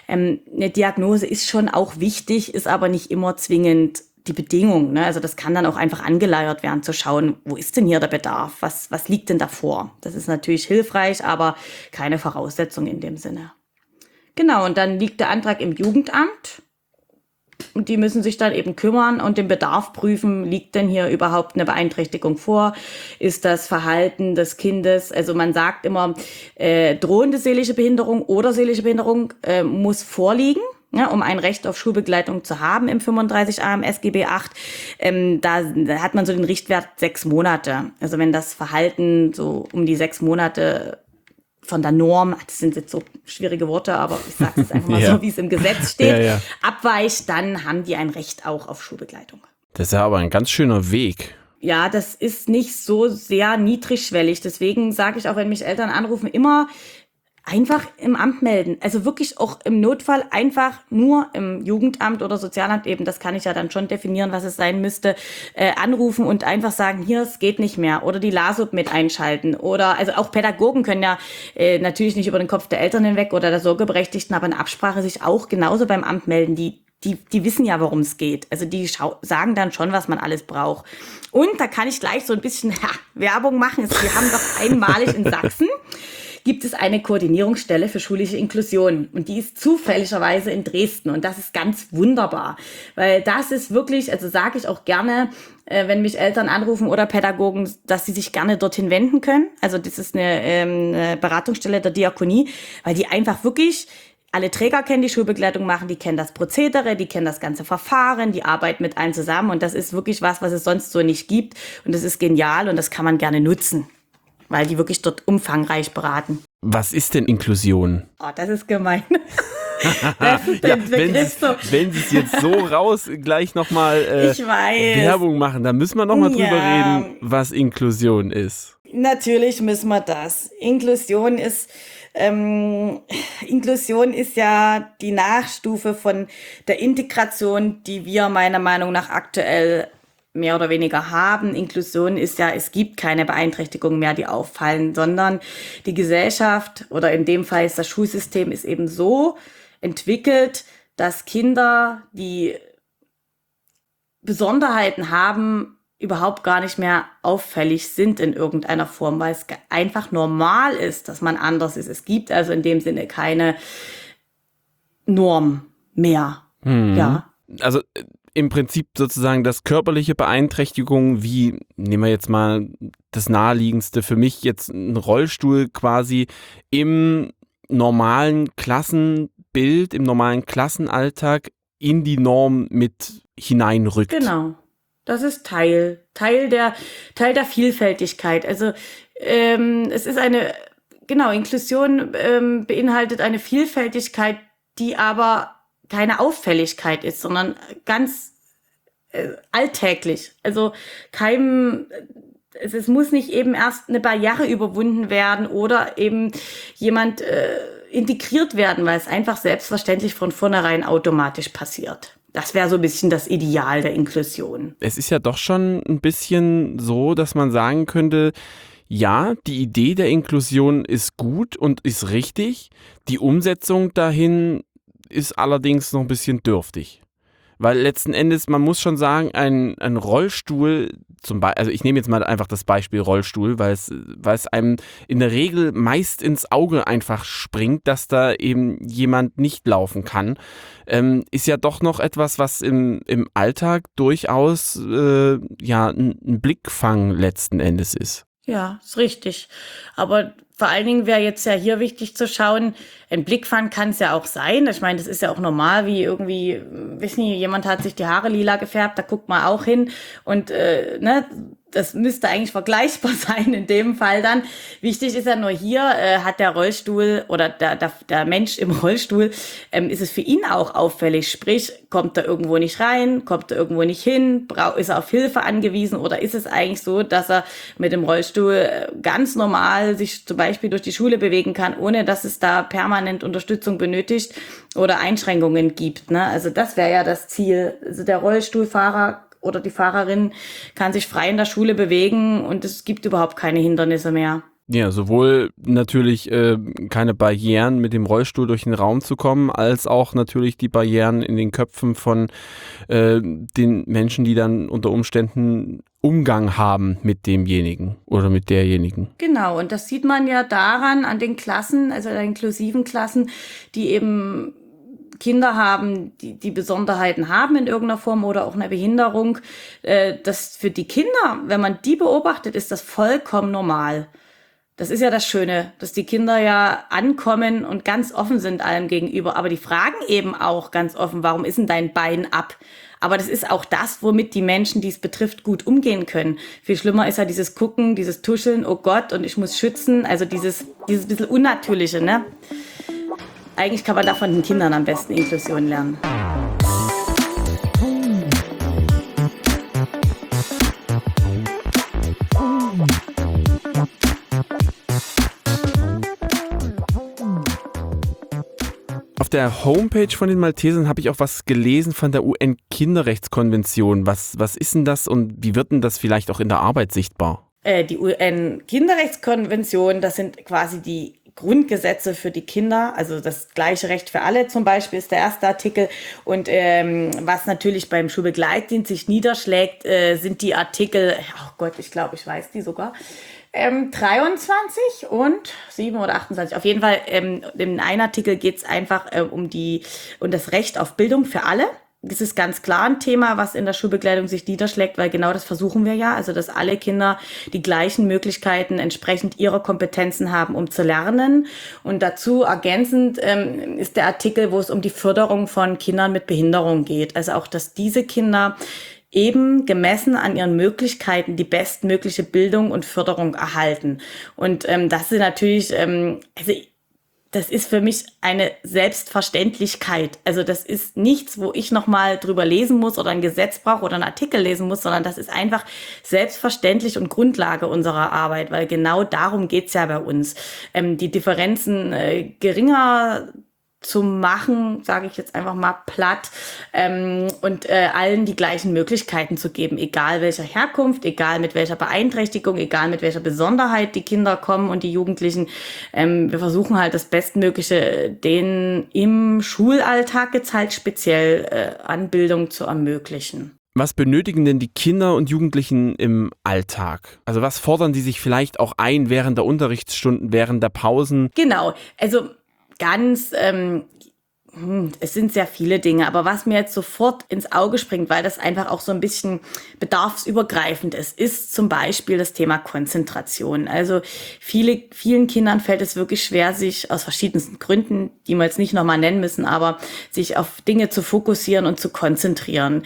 Eine Diagnose ist schon auch wichtig, ist aber nicht immer zwingend die Bedingung. Ne? Also das kann dann auch einfach angeleiert werden, zu schauen, wo ist denn hier der Bedarf, was liegt denn davor? Das ist natürlich hilfreich, aber keine Voraussetzung in dem Sinne. Genau, und dann liegt der Antrag im Jugendamt und die müssen sich dann eben kümmern und den Bedarf prüfen, liegt denn hier überhaupt eine Beeinträchtigung vor? Ist das Verhalten des Kindes, also man sagt immer, drohende seelische Behinderung oder seelische Behinderung muss vorliegen. Ja, um ein Recht auf Schulbegleitung zu haben im 35a im SGB 8, da hat man so den Richtwert 6 Monate. Also wenn das Verhalten so um die 6 Monate von der Norm, das sind jetzt so schwierige Worte, aber ich sage es einfach mal so, wie es im Gesetz steht, abweicht, dann haben die ein Recht auch auf Schulbegleitung. Das ist ja aber ein ganz schöner Weg. Ja, das ist nicht so sehr niedrigschwellig. Deswegen sage ich auch, wenn mich Eltern anrufen, immer einfach im Amt melden. Also wirklich auch im Notfall einfach nur im Jugendamt oder Sozialamt eben, das kann ich ja dann schon definieren, was es sein müsste, anrufen und einfach sagen, hier, es geht nicht mehr. Oder die LASUB mit einschalten. Oder, also auch Pädagogen können ja natürlich nicht über den Kopf der Eltern hinweg oder der Sorgeberechtigten, aber in Absprache sich auch genauso beim Amt melden. Die wissen ja, worum es geht. Also die sagen dann schon, was man alles braucht. Und da kann ich gleich so ein bisschen Werbung machen. Wir haben doch einmalig in Sachsen gibt es eine Koordinierungsstelle für schulische Inklusion und die ist zufälligerweise in Dresden und das ist ganz wunderbar, weil das ist wirklich, also sage ich auch gerne, wenn mich Eltern anrufen oder Pädagogen, dass sie sich gerne dorthin wenden können. Also das ist eine Beratungsstelle der Diakonie, weil die einfach wirklich alle Träger kennen, die Schulbegleitung machen, die kennen das Prozedere, die kennen das ganze Verfahren, die arbeiten mit allen zusammen und das ist wirklich was es sonst so nicht gibt und das ist genial und das kann man gerne nutzen, weil die wirklich dort umfangreich beraten. Was ist denn Inklusion? Oh, das ist gemein. Wenn Sie es jetzt so raus gleich nochmal Werbung machen, dann müssen wir nochmal drüber reden, was Inklusion ist. Natürlich müssen wir das. Inklusion ist ja die Nachstufe von der Integration, die wir meiner Meinung nach aktuell mehr oder weniger haben. Inklusion ist ja, es gibt keine Beeinträchtigungen mehr, die auffallen, sondern die Gesellschaft oder in dem Fall ist das Schulsystem ist eben so entwickelt, dass Kinder, die Besonderheiten haben, überhaupt gar nicht mehr auffällig sind in irgendeiner Form, weil es einfach normal ist, dass man anders ist. Es gibt also in dem Sinne keine Norm mehr. Ja. Also im Prinzip sozusagen, dass körperliche Beeinträchtigungen wie, nehmen wir jetzt mal das naheliegendste für mich, jetzt ein Rollstuhl quasi im normalen Klassenbild, im normalen Klassenalltag in die Norm mit hineinrückt. Genau. Das ist Teil der Vielfältigkeit. Also es ist Inklusion beinhaltet eine Vielfältigkeit, die aber keine Auffälligkeit ist, sondern ganz alltäglich. Also es muss nicht eben erst eine Barriere überwunden werden oder eben jemand integriert werden, weil es einfach selbstverständlich von vornherein automatisch passiert. Das wäre so ein bisschen das Ideal der Inklusion. Es ist ja doch schon ein bisschen so, dass man sagen könnte, ja, die Idee der Inklusion ist gut und ist richtig. Die Umsetzung dahin ist allerdings noch ein bisschen dürftig. Weil letzten Endes, man muss schon sagen, ein Rollstuhl, also ich nehme jetzt mal einfach das Beispiel Rollstuhl, weil es einem in der Regel meist ins Auge einfach springt, dass da eben jemand nicht laufen kann, ist ja doch noch etwas, was im Alltag durchaus ein Blickfang letzten Endes ist. Ja, ist richtig. Aber vor allen Dingen wäre jetzt ja hier wichtig zu schauen, ein Blickfang kann es ja auch sein. Ich meine, das ist ja auch normal, wie irgendwie, wissen nicht, jemand hat sich die Haare lila gefärbt, da guckt man auch hin und das müsste eigentlich vergleichbar sein in dem Fall dann. Wichtig ist ja nur hier, hat der Rollstuhl oder der Mensch im Rollstuhl, ist es für ihn auch auffällig, sprich, kommt er irgendwo nicht rein, kommt er irgendwo nicht hin, ist er auf Hilfe angewiesen oder ist es eigentlich so, dass er mit dem Rollstuhl ganz normal sich zum Beispiel durch die Schule bewegen kann, ohne dass es da permanent Unterstützung benötigt oder Einschränkungen gibt, ne? Also das wäre ja das Ziel. Also der Rollstuhlfahrer oder die Fahrerin kann sich frei in der Schule bewegen und es gibt überhaupt keine Hindernisse mehr. Ja, sowohl natürlich keine Barrieren mit dem Rollstuhl durch den Raum zu kommen, als auch natürlich die Barrieren in den Köpfen von den Menschen, die dann unter Umständen Umgang haben mit demjenigen oder mit derjenigen. Genau, und das sieht man ja daran an den Klassen, also den inklusiven Klassen, die eben Kinder haben, die Besonderheiten haben in irgendeiner Form oder auch eine Behinderung. Das für die Kinder, wenn man die beobachtet, ist das vollkommen normal. Das ist ja das Schöne, dass die Kinder ja ankommen und ganz offen sind allem gegenüber. Aber die fragen eben auch ganz offen, warum ist denn dein Bein ab? Aber das ist auch das, womit die Menschen, die es betrifft, gut umgehen können. Viel schlimmer ist ja dieses Gucken, dieses Tuscheln, oh Gott, und ich muss schützen. Also dieses bisschen Unnatürliche, ne? Eigentlich kann man da von den Kindern am besten Inklusion lernen. Auf der Homepage von den Maltesern habe ich auch was gelesen von der UN-Kinderrechtskonvention. Was ist denn das und wie wird denn das vielleicht auch in der Arbeit sichtbar? Die UN-Kinderrechtskonvention, das sind quasi die Grundgesetze für die Kinder, also das gleiche Recht für alle zum Beispiel ist der erste Artikel und was natürlich beim Schulbegleitdienst sich niederschlägt, sind die Artikel, oh Gott, ich glaube, ich weiß die sogar, 23 und 7 oder 28. Auf jeden Fall, in einem Artikel geht es einfach um das Recht auf Bildung für alle. Das ist ganz klar ein Thema, was in der Schulbegleitung sich niederschlägt, weil genau das versuchen wir ja, also dass alle Kinder die gleichen Möglichkeiten entsprechend ihrer Kompetenzen haben, um zu lernen. Und dazu ergänzend ist der Artikel, wo es um die Förderung von Kindern mit Behinderung geht. Also auch, dass diese Kinder eben gemessen an ihren Möglichkeiten die bestmögliche Bildung und Förderung erhalten. Und das ist natürlich, das ist für mich eine Selbstverständlichkeit. Also das ist nichts, wo ich nochmal drüber lesen muss oder ein Gesetz brauche oder einen Artikel lesen muss, sondern das ist einfach selbstverständlich und Grundlage unserer Arbeit, weil genau darum geht's ja bei uns. Die Differenzen geringer zu machen, sage ich jetzt einfach mal platt, und allen die gleichen Möglichkeiten zu geben, egal welcher Herkunft, egal mit welcher Beeinträchtigung, egal mit welcher Besonderheit die Kinder kommen und die Jugendlichen. Wir versuchen halt das Bestmögliche, denen im Schulalltag jetzt halt speziell an Bildung zu ermöglichen. Was benötigen denn die Kinder und Jugendlichen im Alltag? Also was fordern die sich vielleicht auch ein während der Unterrichtsstunden, während der Pausen? Genau, also ganz Es sind sehr viele Dinge, aber was mir jetzt sofort ins Auge springt, weil das einfach auch so ein bisschen bedarfsübergreifend ist zum Beispiel das Thema Konzentration. Also vielen Kindern fällt es wirklich schwer, sich aus verschiedensten Gründen, die wir jetzt nicht nochmal nennen müssen, aber sich auf Dinge zu fokussieren und zu konzentrieren,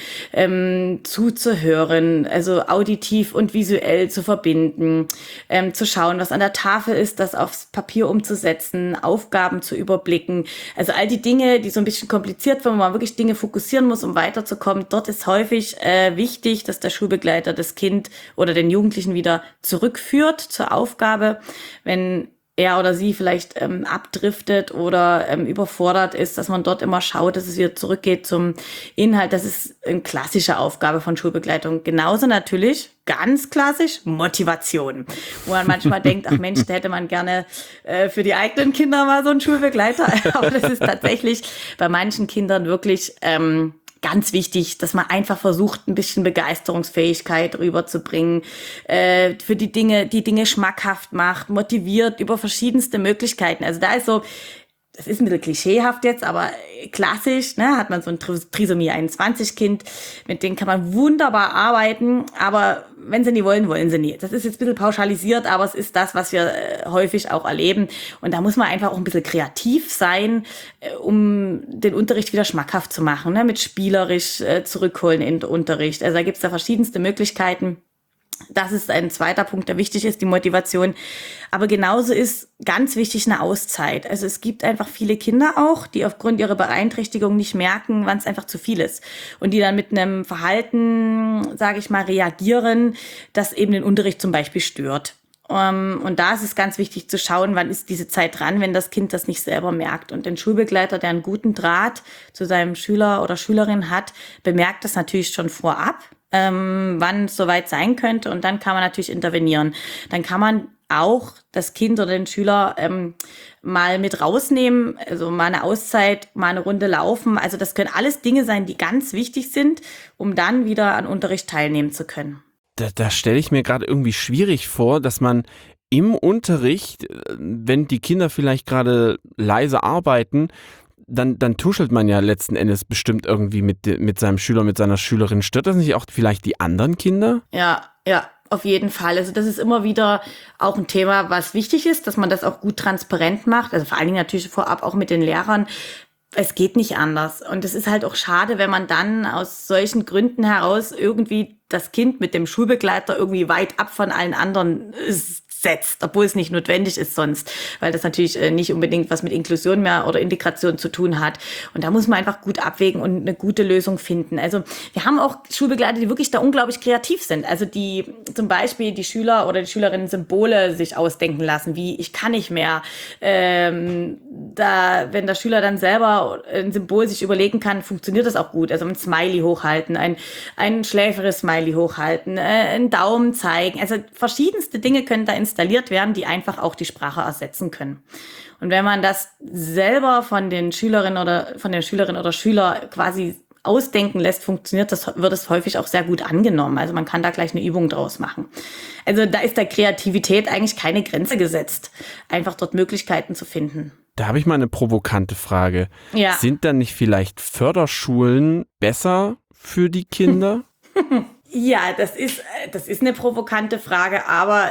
zuzuhören, also auditiv und visuell zu verbinden, zu schauen, was an der Tafel ist, das aufs Papier umzusetzen, Aufgaben zu überblicken. Also all die Dinge, die so ein bisschen kompliziert werden, wo man wirklich Dinge fokussieren muss, um weiterzukommen. Dort ist häufig wichtig, dass der Schulbegleiter das Kind oder den Jugendlichen wieder zurückführt zur Aufgabe, wenn er oder sie vielleicht abdriftet oder überfordert ist, dass man dort immer schaut, dass es wieder zurückgeht zum Inhalt. Das ist eine klassische Aufgabe von Schulbegleitung. Genauso natürlich, ganz klassisch, Motivation. Wo man manchmal denkt, ach Mensch, da hätte man gerne für die eigenen Kinder mal so einen Schulbegleiter. Aber das ist tatsächlich bei manchen Kindern wirklich ganz wichtig, dass man einfach versucht, ein bisschen Begeisterungsfähigkeit rüberzubringen, für die Dinge schmackhaft macht, motiviert über verschiedenste Möglichkeiten. Also da ist so, das ist ein bisschen klischeehaft jetzt, aber klassisch, ne, hat man so ein Trisomie 21 Kind, mit denen kann man wunderbar arbeiten, aber wenn sie nie wollen, wollen sie nie. Das ist jetzt ein bisschen pauschalisiert, aber es ist das, was wir häufig auch erleben. Und da muss man einfach auch ein bisschen kreativ sein, um den Unterricht wieder schmackhaft zu machen, ne, mit spielerisch zurückholen in den Unterricht. Also da gibt's da verschiedenste Möglichkeiten. Das ist ein zweiter Punkt, der wichtig ist, die Motivation. Aber genauso ist ganz wichtig eine Auszeit. Also es gibt einfach viele Kinder auch, die aufgrund ihrer Beeinträchtigung nicht merken, wann es einfach zu viel ist. Und die dann mit einem Verhalten, sage ich mal, reagieren, das eben den Unterricht zum Beispiel stört. Und da ist es ganz wichtig zu schauen, wann ist diese Zeit dran, wenn das Kind das nicht selber merkt. Und den Schulbegleiter, der einen guten Draht zu seinem Schüler oder Schülerin hat, bemerkt das natürlich schon vorab, wann es soweit sein könnte. Und dann kann man natürlich intervenieren. Dann kann man auch das Kind oder den Schüler mal mit rausnehmen, also mal eine Auszeit, mal eine Runde laufen. Also das können alles Dinge sein, die ganz wichtig sind, um dann wieder an Unterricht teilnehmen zu können. Da stelle ich mir gerade irgendwie schwierig vor, dass man im Unterricht, wenn die Kinder vielleicht gerade leise arbeiten, dann tuschelt man ja letzten Endes bestimmt irgendwie mit seinem Schüler, mit seiner Schülerin. Stört das nicht auch vielleicht die anderen Kinder? Ja, auf jeden Fall. Also das ist immer wieder auch ein Thema, was wichtig ist, dass man das auch gut transparent macht. Also vor allen Dingen natürlich vorab auch mit den Lehrern. Es geht nicht anders. Und es ist halt auch schade, wenn man dann aus solchen Gründen heraus irgendwie das Kind mit dem Schulbegleiter irgendwie weit ab von allen anderen setzt, obwohl es nicht notwendig ist sonst, weil das natürlich nicht unbedingt was mit Inklusion mehr oder Integration zu tun hat. Und da muss man einfach gut abwägen und eine gute Lösung finden. Also wir haben auch Schulbegleiter, die wirklich da unglaublich kreativ sind. Also die zum Beispiel die Schüler oder die Schülerinnen Symbole sich ausdenken lassen, wie ich kann nicht mehr. Wenn der Schüler dann selber ein Symbol sich überlegen kann, funktioniert das auch gut. Also ein Smiley hochhalten, ein schläferes Smiley hochhalten, einen Daumen zeigen. Also verschiedenste Dinge können da installiert werden, die einfach auch die Sprache ersetzen können. Und wenn man das selber von den Schülerinnen oder Schüler quasi ausdenken lässt, wird es häufig auch sehr gut angenommen. Also man kann da gleich eine Übung draus machen. Also da ist der Kreativität eigentlich keine Grenze gesetzt, einfach dort Möglichkeiten zu finden. Da habe ich mal eine provokante Frage. Ja. Sind dann nicht vielleicht Förderschulen besser für die Kinder? Ja, das ist eine provokante Frage, aber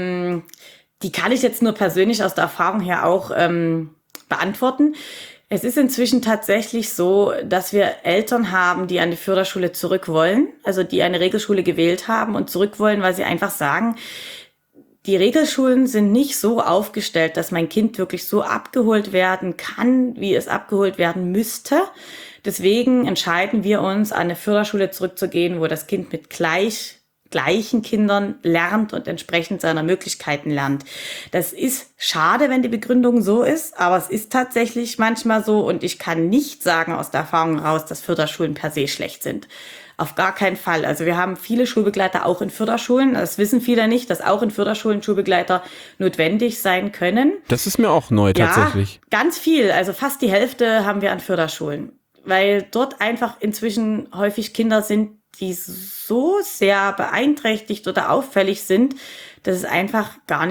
die kann ich jetzt nur persönlich aus der Erfahrung her auch beantworten. Es ist inzwischen tatsächlich so, dass wir Eltern haben, die an die Förderschule zurück wollen, also die eine Regelschule gewählt haben und zurück wollen, weil sie einfach sagen, die Regelschulen sind nicht so aufgestellt, dass mein Kind wirklich so abgeholt werden kann, wie es abgeholt werden müsste. Deswegen entscheiden wir uns, an eine Förderschule zurückzugehen, wo das Kind mit gleichen Kindern lernt und entsprechend seiner Möglichkeiten lernt. Das ist schade, wenn die Begründung so ist, aber es ist tatsächlich manchmal so und ich kann nicht sagen aus der Erfahrung heraus, dass Förderschulen per se schlecht sind. Auf gar keinen Fall. Also wir haben viele Schulbegleiter auch in Förderschulen. Das wissen viele nicht, dass auch in Förderschulen Schulbegleiter notwendig sein können. Das ist mir auch neu tatsächlich. Ja, ganz viel. Also fast die Hälfte haben wir an Förderschulen. Weil dort einfach inzwischen häufig Kinder sind, die so sehr beeinträchtigt oder auffällig sind, dass es einfach gar nicht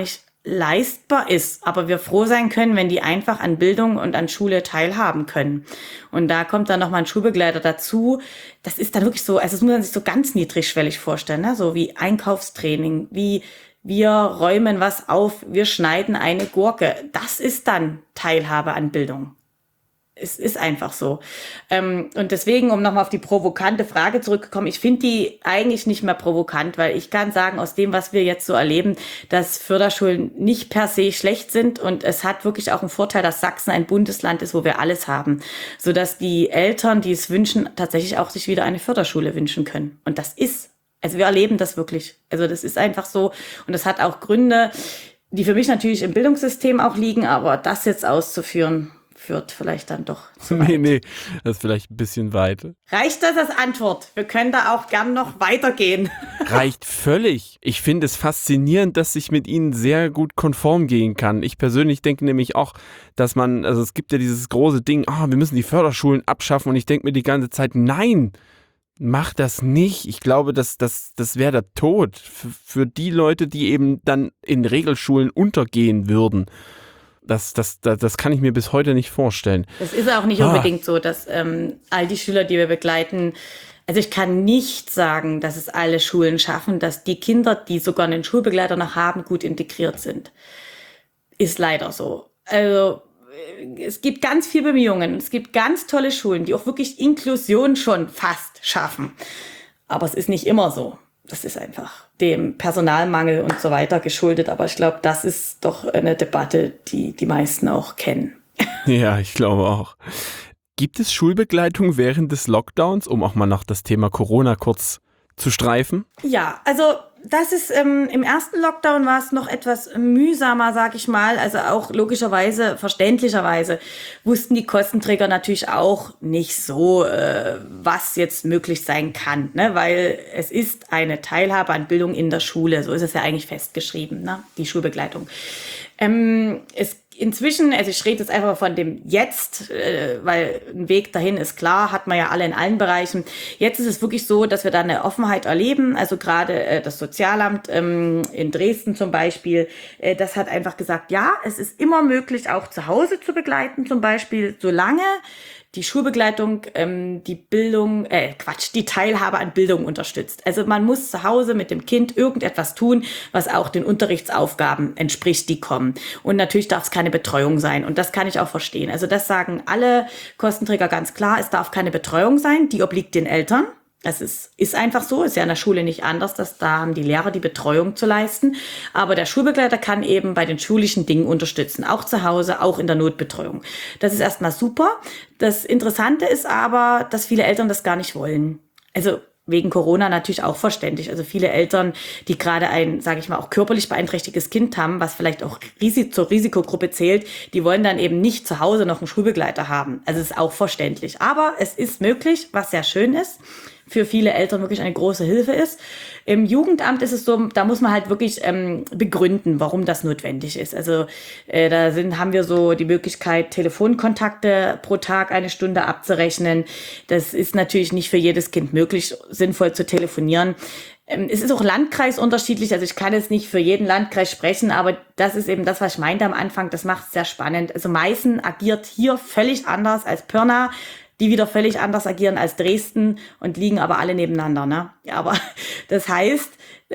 leistbar ist, aber wir froh sein können, wenn die einfach an Bildung und an Schule teilhaben können. Und da kommt dann nochmal ein Schulbegleiter dazu. Das ist dann wirklich so, also das muss man sich so ganz niedrigschwellig vorstellen, ne? So wie Einkaufstraining, wie wir räumen was auf, wir schneiden eine Gurke. Das ist dann Teilhabe an Bildung. Es ist einfach so. Und deswegen, um nochmal auf die provokante Frage zurückzukommen, ich finde die eigentlich nicht mehr provokant, weil ich kann sagen, aus dem, was wir jetzt so erleben, dass Förderschulen nicht per se schlecht sind und es hat wirklich auch einen Vorteil, dass Sachsen ein Bundesland ist, wo wir alles haben, sodass die Eltern, die es wünschen, tatsächlich auch sich wieder eine Förderschule wünschen können. Und das ist, also wir erleben das wirklich. Also das ist einfach so und das hat auch Gründe, die für mich natürlich im Bildungssystem auch liegen, aber das jetzt auszuführen, führt vielleicht dann doch zu weit. Nee, das ist vielleicht ein bisschen weit. Reicht das als Antwort? Wir können da auch gern noch weitergehen. Reicht völlig. Ich finde es faszinierend, dass ich mit Ihnen sehr gut konform gehen kann. Ich persönlich denke nämlich auch, dass man, also es gibt ja dieses große Ding, wir müssen die Förderschulen abschaffen und ich denke mir die ganze Zeit, nein, mach das nicht. Ich glaube, das wäre der Tod für die Leute, die eben dann in Regelschulen untergehen würden. Das kann ich mir bis heute nicht vorstellen. Das ist auch nicht unbedingt so, dass all die Schüler, die wir begleiten, also ich kann nicht sagen, dass es alle Schulen schaffen, dass die Kinder, die sogar einen Schulbegleiter noch haben, gut integriert sind. Ist leider so. Also es gibt ganz viele Bemühungen. Es gibt ganz tolle Schulen, die auch wirklich Inklusion schon fast schaffen. Aber es ist nicht immer so. Das ist einfach dem Personalmangel und so weiter geschuldet. Aber ich glaube, das ist doch eine Debatte, die die meisten auch kennen. Ja, ich glaube auch. Gibt es Schulbegleitung während des Lockdowns, um auch mal noch das Thema Corona kurz zu streifen? Ja, also das ist im ersten Lockdown war es noch etwas mühsamer, sag ich mal. Also auch logischerweise, verständlicherweise wussten die Kostenträger natürlich auch nicht so, was jetzt möglich sein kann, ne? Weil es ist eine Teilhabe an Bildung in der Schule. So ist es ja eigentlich festgeschrieben, ne? Die Schulbegleitung. Inzwischen, also ich rede jetzt einfach von dem Jetzt, weil ein Weg dahin ist klar, hat man ja alle in allen Bereichen. Jetzt ist es wirklich so, dass wir da eine Offenheit erleben. Also gerade das Sozialamt in Dresden zum Beispiel, das hat einfach gesagt, ja, es ist immer möglich, auch zu Hause zu begleiten, zum Beispiel, solange die Schulbegleitung die Teilhabe an Bildung unterstützt. Also man muss zu Hause mit dem Kind irgendetwas tun, was auch den Unterrichtsaufgaben entspricht, die kommen. Und natürlich darf es keine Betreuung sein. Und das kann ich auch verstehen. Also das sagen alle Kostenträger ganz klar. Es darf keine Betreuung sein. Die obliegt den Eltern. Das ist einfach so, ist ja in der Schule nicht anders, da haben die Lehrer die Betreuung zu leisten. Aber der Schulbegleiter kann eben bei den schulischen Dingen unterstützen, auch zu Hause, auch in der Notbetreuung. Das ist erstmal super. Das Interessante ist aber, dass viele Eltern das gar nicht wollen. Also wegen Corona natürlich auch verständlich. Also viele Eltern, die gerade ein, sage ich mal, auch körperlich beeinträchtigtes Kind haben, was vielleicht auch zur Risikogruppe zählt, die wollen dann eben nicht zu Hause noch einen Schulbegleiter haben. Also es ist auch verständlich. Aber es ist möglich, was sehr schön ist, für viele Eltern wirklich eine große Hilfe ist. Im Jugendamt ist es so, da muss man halt wirklich begründen, warum das notwendig ist. Also haben wir so die Möglichkeit, Telefonkontakte pro Tag 1 Stunde abzurechnen. Das ist natürlich nicht für jedes Kind möglich, sinnvoll zu telefonieren. Es ist auch landkreisunterschiedlich, also ich kann jetzt nicht für jeden Landkreis sprechen, aber das ist eben das, was ich meinte am Anfang, das macht es sehr spannend. Also Meißen agiert hier völlig anders als Pirna, die wieder völlig anders agieren als Dresden und liegen aber alle nebeneinander, ne? Ja, aber das heißt,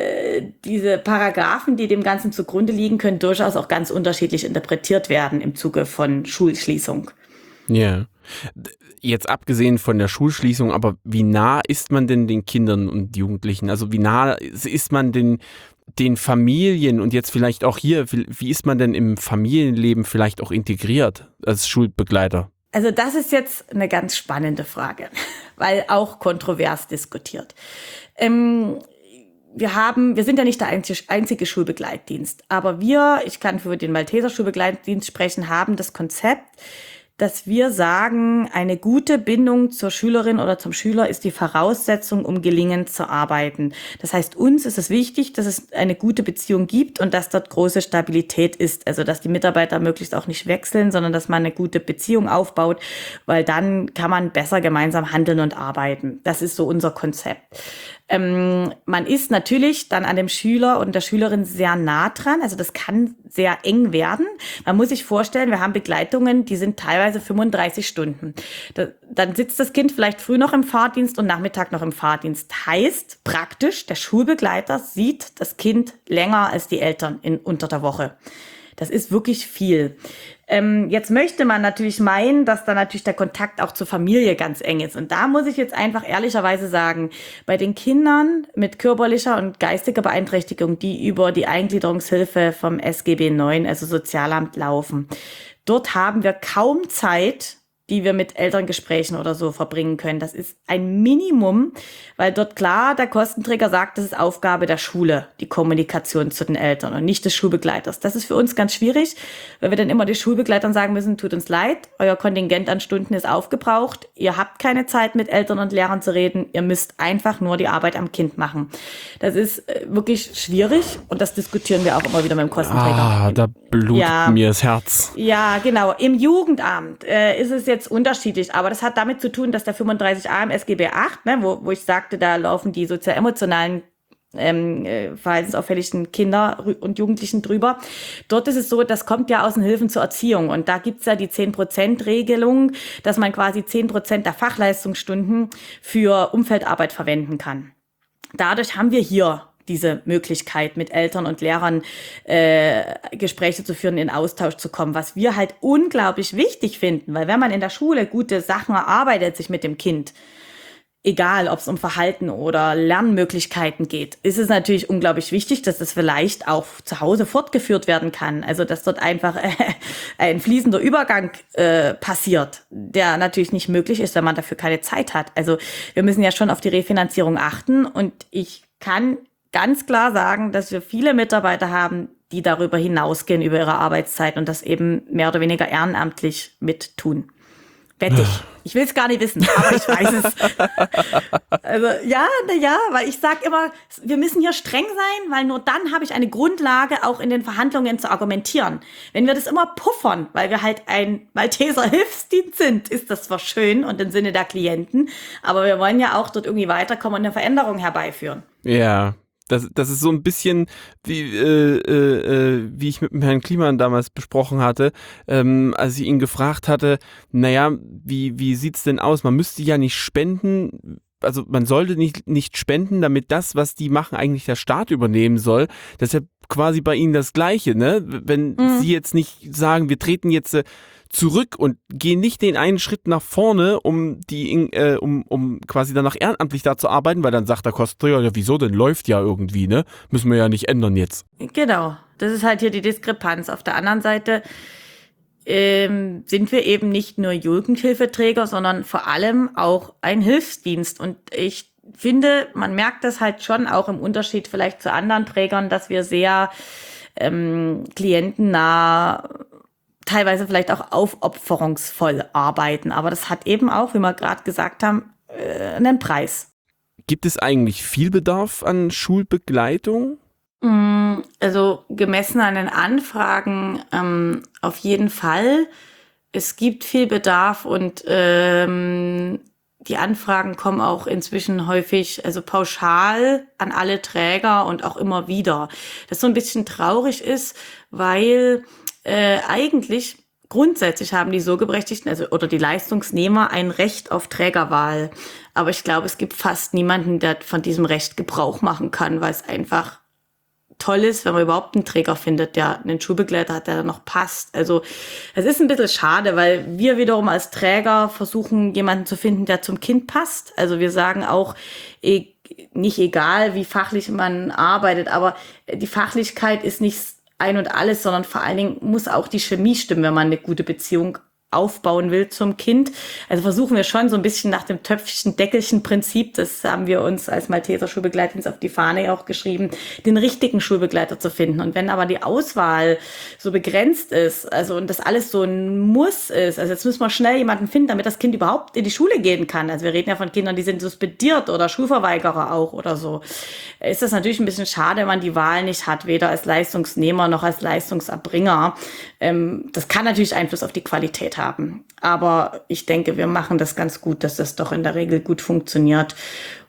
diese Paragraphen, die dem Ganzen zugrunde liegen, können durchaus auch ganz unterschiedlich interpretiert werden im Zuge von Schulschließung. Ja. Jetzt abgesehen von der Schulschließung, aber wie nah ist man denn den Kindern und Jugendlichen? Also wie nah ist man den Familien und jetzt vielleicht auch hier, wie ist man denn im Familienleben vielleicht auch integriert als Schulbegleiter? Also das ist jetzt eine ganz spannende Frage, weil auch kontrovers diskutiert. Wir sind ja nicht der einzige Schulbegleitdienst, aber ich kann für den Malteser Schulbegleitdienst sprechen, haben das Konzept, dass wir sagen, eine gute Bindung zur Schülerin oder zum Schüler ist die Voraussetzung, um gelingend zu arbeiten. Das heißt, uns ist es wichtig, dass es eine gute Beziehung gibt und dass dort große Stabilität ist. Also, dass die Mitarbeiter möglichst auch nicht wechseln, sondern dass man eine gute Beziehung aufbaut, weil dann kann man besser gemeinsam handeln und arbeiten. Das ist so unser Konzept. Man ist natürlich dann an dem Schüler und der Schülerin sehr nah dran. Also das kann sehr eng werden. Man muss sich vorstellen, wir haben Begleitungen, die sind teilweise 35 Stunden. Dann sitzt das Kind vielleicht früh noch im Fahrdienst und Nachmittag noch im Fahrdienst. Heißt praktisch, der Schulbegleiter sieht das Kind länger als die Eltern unter der Woche. Das ist wirklich viel. Jetzt möchte man natürlich meinen, dass da natürlich der Kontakt auch zur Familie ganz eng ist. Und da muss ich jetzt einfach ehrlicherweise sagen, bei den Kindern mit körperlicher und geistiger Beeinträchtigung, die über die Eingliederungshilfe vom SGB IX, also Sozialamt, laufen, dort haben wir kaum Zeit, die wir mit Elterngesprächen oder so verbringen können. Das ist ein Minimum, weil dort klar der Kostenträger sagt, das ist Aufgabe der Schule, die Kommunikation zu den Eltern und nicht des Schulbegleiters. Das ist für uns ganz schwierig, weil wir dann immer den Schulbegleitern sagen müssen, tut uns leid, euer Kontingent an Stunden ist aufgebraucht, ihr habt keine Zeit mit Eltern und Lehrern zu reden, ihr müsst einfach nur die Arbeit am Kind machen. Das ist wirklich schwierig und das diskutieren wir auch immer wieder mit dem Kostenträger. Da blutet mir das Herz. Ja, genau. Im Jugendamt ist es jetzt unterschiedlich, aber das hat damit zu tun, dass der 35a im SGB VIII, wo ich sagte, da laufen die sozial-emotionalen verhaltensauffälligen Kinder und Jugendlichen drüber. Dort ist es so, das kommt ja aus den Hilfen zur Erziehung und da gibt's ja die 10%-Regelung, dass man quasi 10% der Fachleistungsstunden für Umfeldarbeit verwenden kann. Dadurch haben wir hier diese Möglichkeit, mit Eltern und Lehrern Gespräche zu führen, in Austausch zu kommen, was wir halt unglaublich wichtig finden, weil wenn man in der Schule gute Sachen erarbeitet, sich mit dem Kind, egal ob es um Verhalten oder Lernmöglichkeiten geht, ist es natürlich unglaublich wichtig, dass es vielleicht auch zu Hause fortgeführt werden kann. Also dass dort einfach ein fließender Übergang passiert, der natürlich nicht möglich ist, wenn man dafür keine Zeit hat. Also wir müssen ja schon auf die Refinanzierung achten und ich kann ganz klar sagen, dass wir viele Mitarbeiter haben, die darüber hinausgehen, über ihre Arbeitszeit und das eben mehr oder weniger ehrenamtlich mit tun. Wette ich. Ich will es gar nicht wissen, aber ich weiß es. Also weil ich sage immer, wir müssen hier streng sein, weil nur dann habe ich eine Grundlage, auch in den Verhandlungen zu argumentieren. Wenn wir das immer puffern, weil wir halt ein Malteser Hilfsdienst sind, ist das zwar schön und im Sinne der Klienten, aber wir wollen ja auch dort irgendwie weiterkommen und eine Veränderung herbeiführen. Ja. Das ist so ein bisschen wie ich mit dem Herrn Kliman damals besprochen hatte, als ich ihn gefragt hatte, naja, wie sieht's denn aus? Man müsste ja nicht spenden, also man sollte nicht spenden, damit das, was die machen, eigentlich der Staat übernehmen soll. Das ist ja quasi bei Ihnen das Gleiche, ne? Wenn Sie jetzt nicht sagen, wir treten jetzt zurück und gehen nicht den einen Schritt nach vorne, um quasi danach ehrenamtlich da zu arbeiten, weil dann sagt der Kostenträger, ja wieso denn, läuft ja irgendwie, ne? Müssen wir ja nicht ändern jetzt. Genau, das ist halt hier die Diskrepanz. Auf der anderen Seite sind wir eben nicht nur Jugendhilfeträger, sondern vor allem auch ein Hilfsdienst. Und ich finde, man merkt das halt schon auch im Unterschied vielleicht zu anderen Trägern, dass wir sehr klientennah, teilweise vielleicht auch aufopferungsvoll arbeiten. Aber das hat eben auch, wie wir gerade gesagt haben, einen Preis. Gibt es eigentlich viel Bedarf an Schulbegleitung? Also gemessen an den Anfragen auf jeden Fall. Es gibt viel Bedarf und die Anfragen kommen auch inzwischen häufig, also pauschal an alle Träger und auch immer wieder. Das so ein bisschen traurig ist, weil eigentlich grundsätzlich haben die Sogeberechtigten, also oder die Leistungsnehmer, ein Recht auf Trägerwahl. Aber ich glaube, es gibt fast niemanden, der von diesem Recht Gebrauch machen kann, weil es einfach toll ist, wenn man überhaupt einen Träger findet, der einen Schulbegleiter hat, der da noch passt. Also es ist ein bisschen schade, weil wir wiederum als Träger versuchen, jemanden zu finden, der zum Kind passt. Also wir sagen auch, nicht egal, wie fachlich man arbeitet, aber die Fachlichkeit ist nicht ein und alles, sondern vor allen Dingen muss auch die Chemie stimmen, wenn man eine gute Beziehung aufbauen will zum Kind. Also versuchen wir schon so ein bisschen nach dem Töpfchen-Deckelchen-Prinzip, das haben wir uns als Malteser Schulbegleitdienst auf die Fahne auch geschrieben, den richtigen Schulbegleiter zu finden. Und wenn aber die Auswahl so begrenzt ist, also und das alles so ein Muss ist, also jetzt müssen wir schnell jemanden finden, damit das Kind überhaupt in die Schule gehen kann. Also wir reden ja von Kindern, die sind suspendiert oder Schulverweigerer auch oder so. Ist das natürlich ein bisschen schade, wenn man die Wahl nicht hat, weder als Leistungsnehmer noch als Leistungserbringer. Das kann natürlich Einfluss auf die Qualität haben. Aber ich denke, wir machen das ganz gut, dass das doch in der Regel gut funktioniert.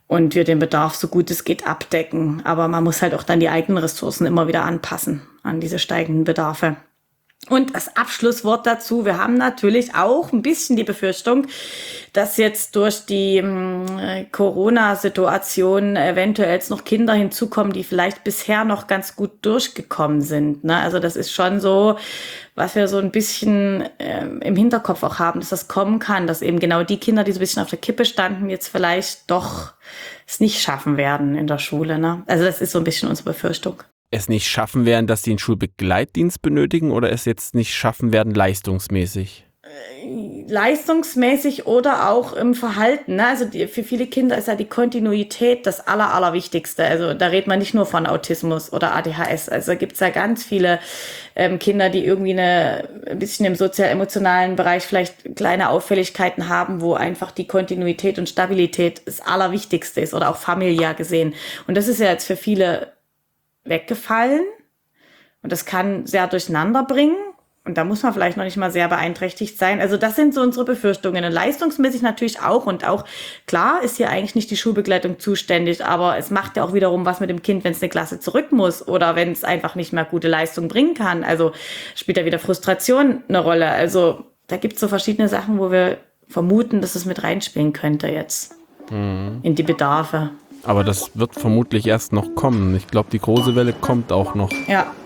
und wir den Bedarf so gut es geht abdecken. Aber man muss halt auch dann die eigenen Ressourcen immer wieder anpassen an diese steigenden Bedarfe. Und das Abschlusswort dazu, wir haben natürlich auch ein bisschen die Befürchtung, dass jetzt durch die Corona-Situation eventuell jetzt noch Kinder hinzukommen, die vielleicht bisher noch ganz gut durchgekommen sind. Ne? Also das ist schon so, was wir so ein bisschen im Hinterkopf auch haben, dass das kommen kann, dass eben genau die Kinder, die so ein bisschen auf der Kippe standen, jetzt vielleicht doch es nicht schaffen werden in der Schule. Ne? Also das ist so ein bisschen unsere Befürchtung. Es nicht schaffen werden, dass die einen Schulbegleitdienst benötigen oder es jetzt nicht schaffen werden leistungsmäßig? Leistungsmäßig oder auch im Verhalten. Ne? Also für viele Kinder ist ja die Kontinuität das Allerwichtigste. Also da redet man nicht nur von Autismus oder ADHS. Also da gibt es ja ganz viele Kinder, die irgendwie ein bisschen im sozial-emotionalen Bereich vielleicht kleine Auffälligkeiten haben, wo einfach die Kontinuität und Stabilität das Allerwichtigste ist oder auch familiär gesehen. Und das ist ja jetzt für viele weggefallen und das kann sehr durcheinander bringen und da muss man vielleicht noch nicht mal sehr beeinträchtigt sein. Also das sind so unsere Befürchtungen und leistungsmäßig natürlich auch und auch klar ist hier eigentlich nicht die Schulbegleitung zuständig, aber es macht ja auch wiederum was mit dem Kind, wenn es eine Klasse zurück muss oder wenn es einfach nicht mehr gute Leistung bringen kann. Also spielt ja wieder Frustration eine Rolle. Also da gibt es so verschiedene Sachen, wo wir vermuten, dass es mit reinspielen könnte jetzt in die Bedarfe. Aber das wird vermutlich erst noch kommen. Ich glaube, die große Welle kommt auch noch. Ja.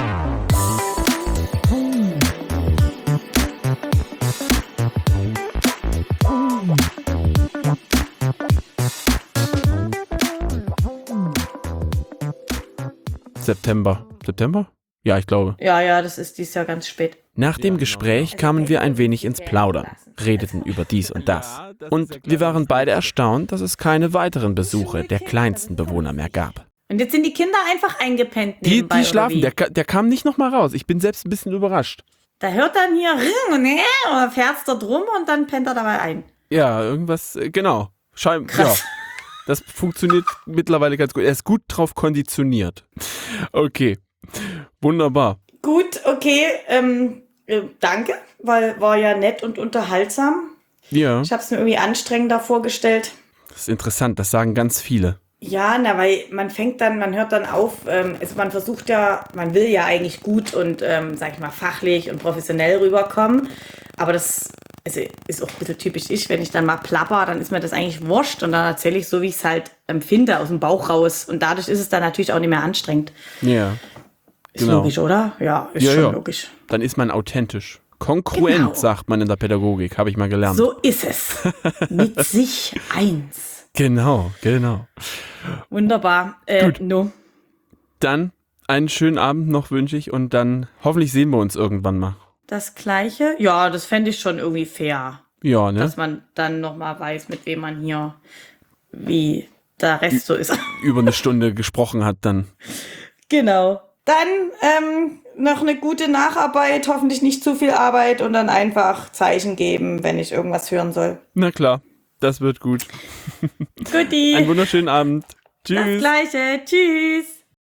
September. September? Ja, ich glaube. Ja, das ist dieses Jahr ganz spät. Nach dem Gespräch kamen wir ein wenig ins Plaudern, redeten über dies und das. Und wir waren beide erstaunt, dass es keine weiteren Besuche der kleinsten Bewohner mehr gab. Und jetzt sind die Kinder einfach eingepennt nebenbei, Die schlafen, oder wie? der kam nicht nochmal raus. Ich bin selbst ein bisschen überrascht. Da hört dann hier oder fährt da drum und dann pennt er dabei ein. Ja, irgendwas, genau. Ja, Krass. das funktioniert mittlerweile ganz gut. Er ist gut drauf konditioniert. Okay, wunderbar. Gut, okay, danke, weil war ja nett und unterhaltsam. Ja, Ich habe es mir irgendwie anstrengender vorgestellt. das ist interessant, das sagen ganz viele. Ja, weil man hört dann auf, also man will ja eigentlich gut und, sag ich mal, fachlich und professionell rüberkommen, aber das ist auch ein bisschen typisch wenn ich dann mal plapper, dann ist mir das eigentlich wurscht und dann erzähle ich so, wie ich es halt empfinde, aus dem Bauch raus und dadurch ist es dann natürlich auch nicht mehr anstrengend. Ja, Ist genau. logisch, oder? Ja, ist schon logisch. Dann ist man authentisch. Kongruent, Genau. sagt man in der Pädagogik, habe ich mal gelernt. So ist es. Mit sich eins. Genau. Wunderbar. Gut. No. Dann einen schönen Abend noch wünsche ich und dann hoffentlich sehen wir uns irgendwann mal. Das Gleiche? Ja, das fände ich schon irgendwie fair. Ja, ne? Dass man dann nochmal weiß, mit wem man hier, wie der Rest so ist. Über eine Stunde gesprochen hat dann. Genau. Dann noch eine gute Nacharbeit, hoffentlich nicht zu viel Arbeit und dann einfach Zeichen geben, wenn ich irgendwas hören soll. Na klar, das wird gut. Guti. Einen wunderschönen Abend. Das Tschüss. Gleiche. Tschüss.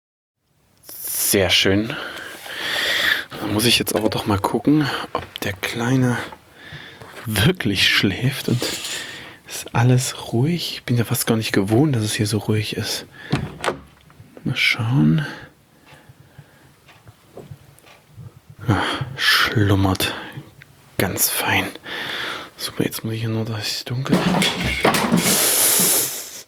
Sehr schön. Da muss ich jetzt aber doch mal gucken, ob der Kleine wirklich schläft und ist alles ruhig. Ich bin ja fast gar nicht gewohnt, dass es hier so ruhig ist. Mal schauen. Ja, schlummert. Ganz fein. Super, jetzt muss ich hier nur, dass es dunkel ist.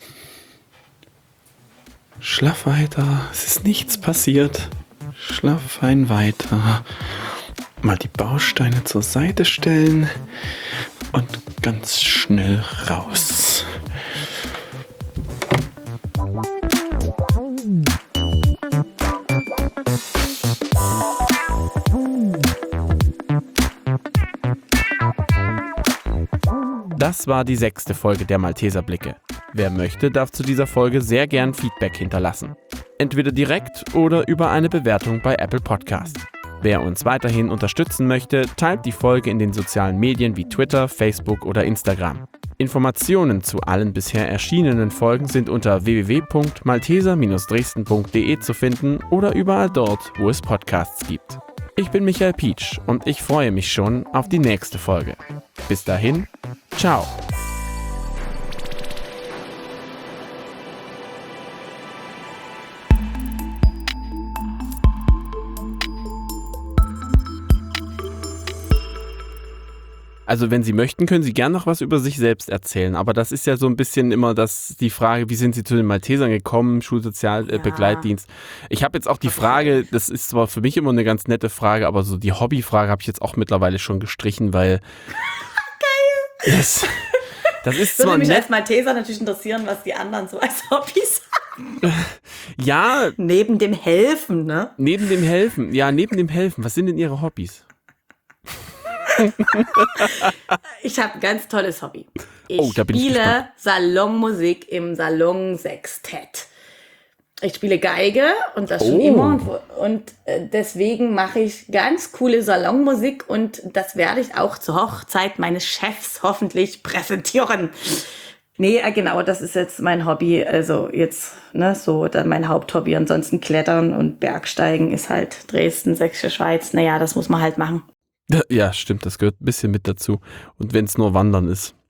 Schlaf weiter. Es ist nichts passiert. Schlaf fein weiter. Mal die Bausteine zur Seite stellen und ganz schnell raus. Das war die 6. Folge der Malteser Blicke. Wer möchte, darf zu dieser Folge sehr gern Feedback hinterlassen. Entweder direkt oder über eine Bewertung bei Apple Podcast. Wer uns weiterhin unterstützen möchte, teilt die Folge in den sozialen Medien wie Twitter, Facebook oder Instagram. Informationen zu allen bisher erschienenen Folgen sind unter www.malteser-dresden.de zu finden oder überall dort, wo es Podcasts gibt. Ich bin Michael Pietsch und ich freue mich schon auf die nächste Folge. Bis dahin, ciao. Also wenn Sie möchten, können Sie gern noch was über sich selbst erzählen. Aber das ist ja so ein bisschen immer die Frage, wie sind Sie zu den Maltesern gekommen, Schulsozialbegleitdienst. Ich habe jetzt auch die Frage, das ist zwar für mich immer eine ganz nette Frage, aber so die Hobbyfrage habe ich jetzt auch mittlerweile schon gestrichen, weil... Geil! Das ist zwar würde mich nett. als Malteser natürlich interessieren, was die anderen so als Hobbys haben. Ja, Neben dem Helfen, ne? neben dem Helfen. Ja, neben dem Helfen. Was sind denn Ihre Hobbys? Ich habe ein ganz tolles Hobby. Ich Oh, da bin ich spiele gespannt. Salonmusik im Salonsextett. Ich spiele Geige und das schon Oh. immer und deswegen mache ich ganz coole Salonmusik und das werde ich auch zur Hochzeit meines Chefs hoffentlich präsentieren. Nee, genau, das ist jetzt mein Hobby, also jetzt, ne, so dann mein Haupthobby. Ansonsten Klettern und Bergsteigen ist halt Dresden, Sächsische Schweiz. Naja, das muss man halt machen. Ja, stimmt, das gehört ein bisschen mit dazu. Und wenn es nur Wandern ist.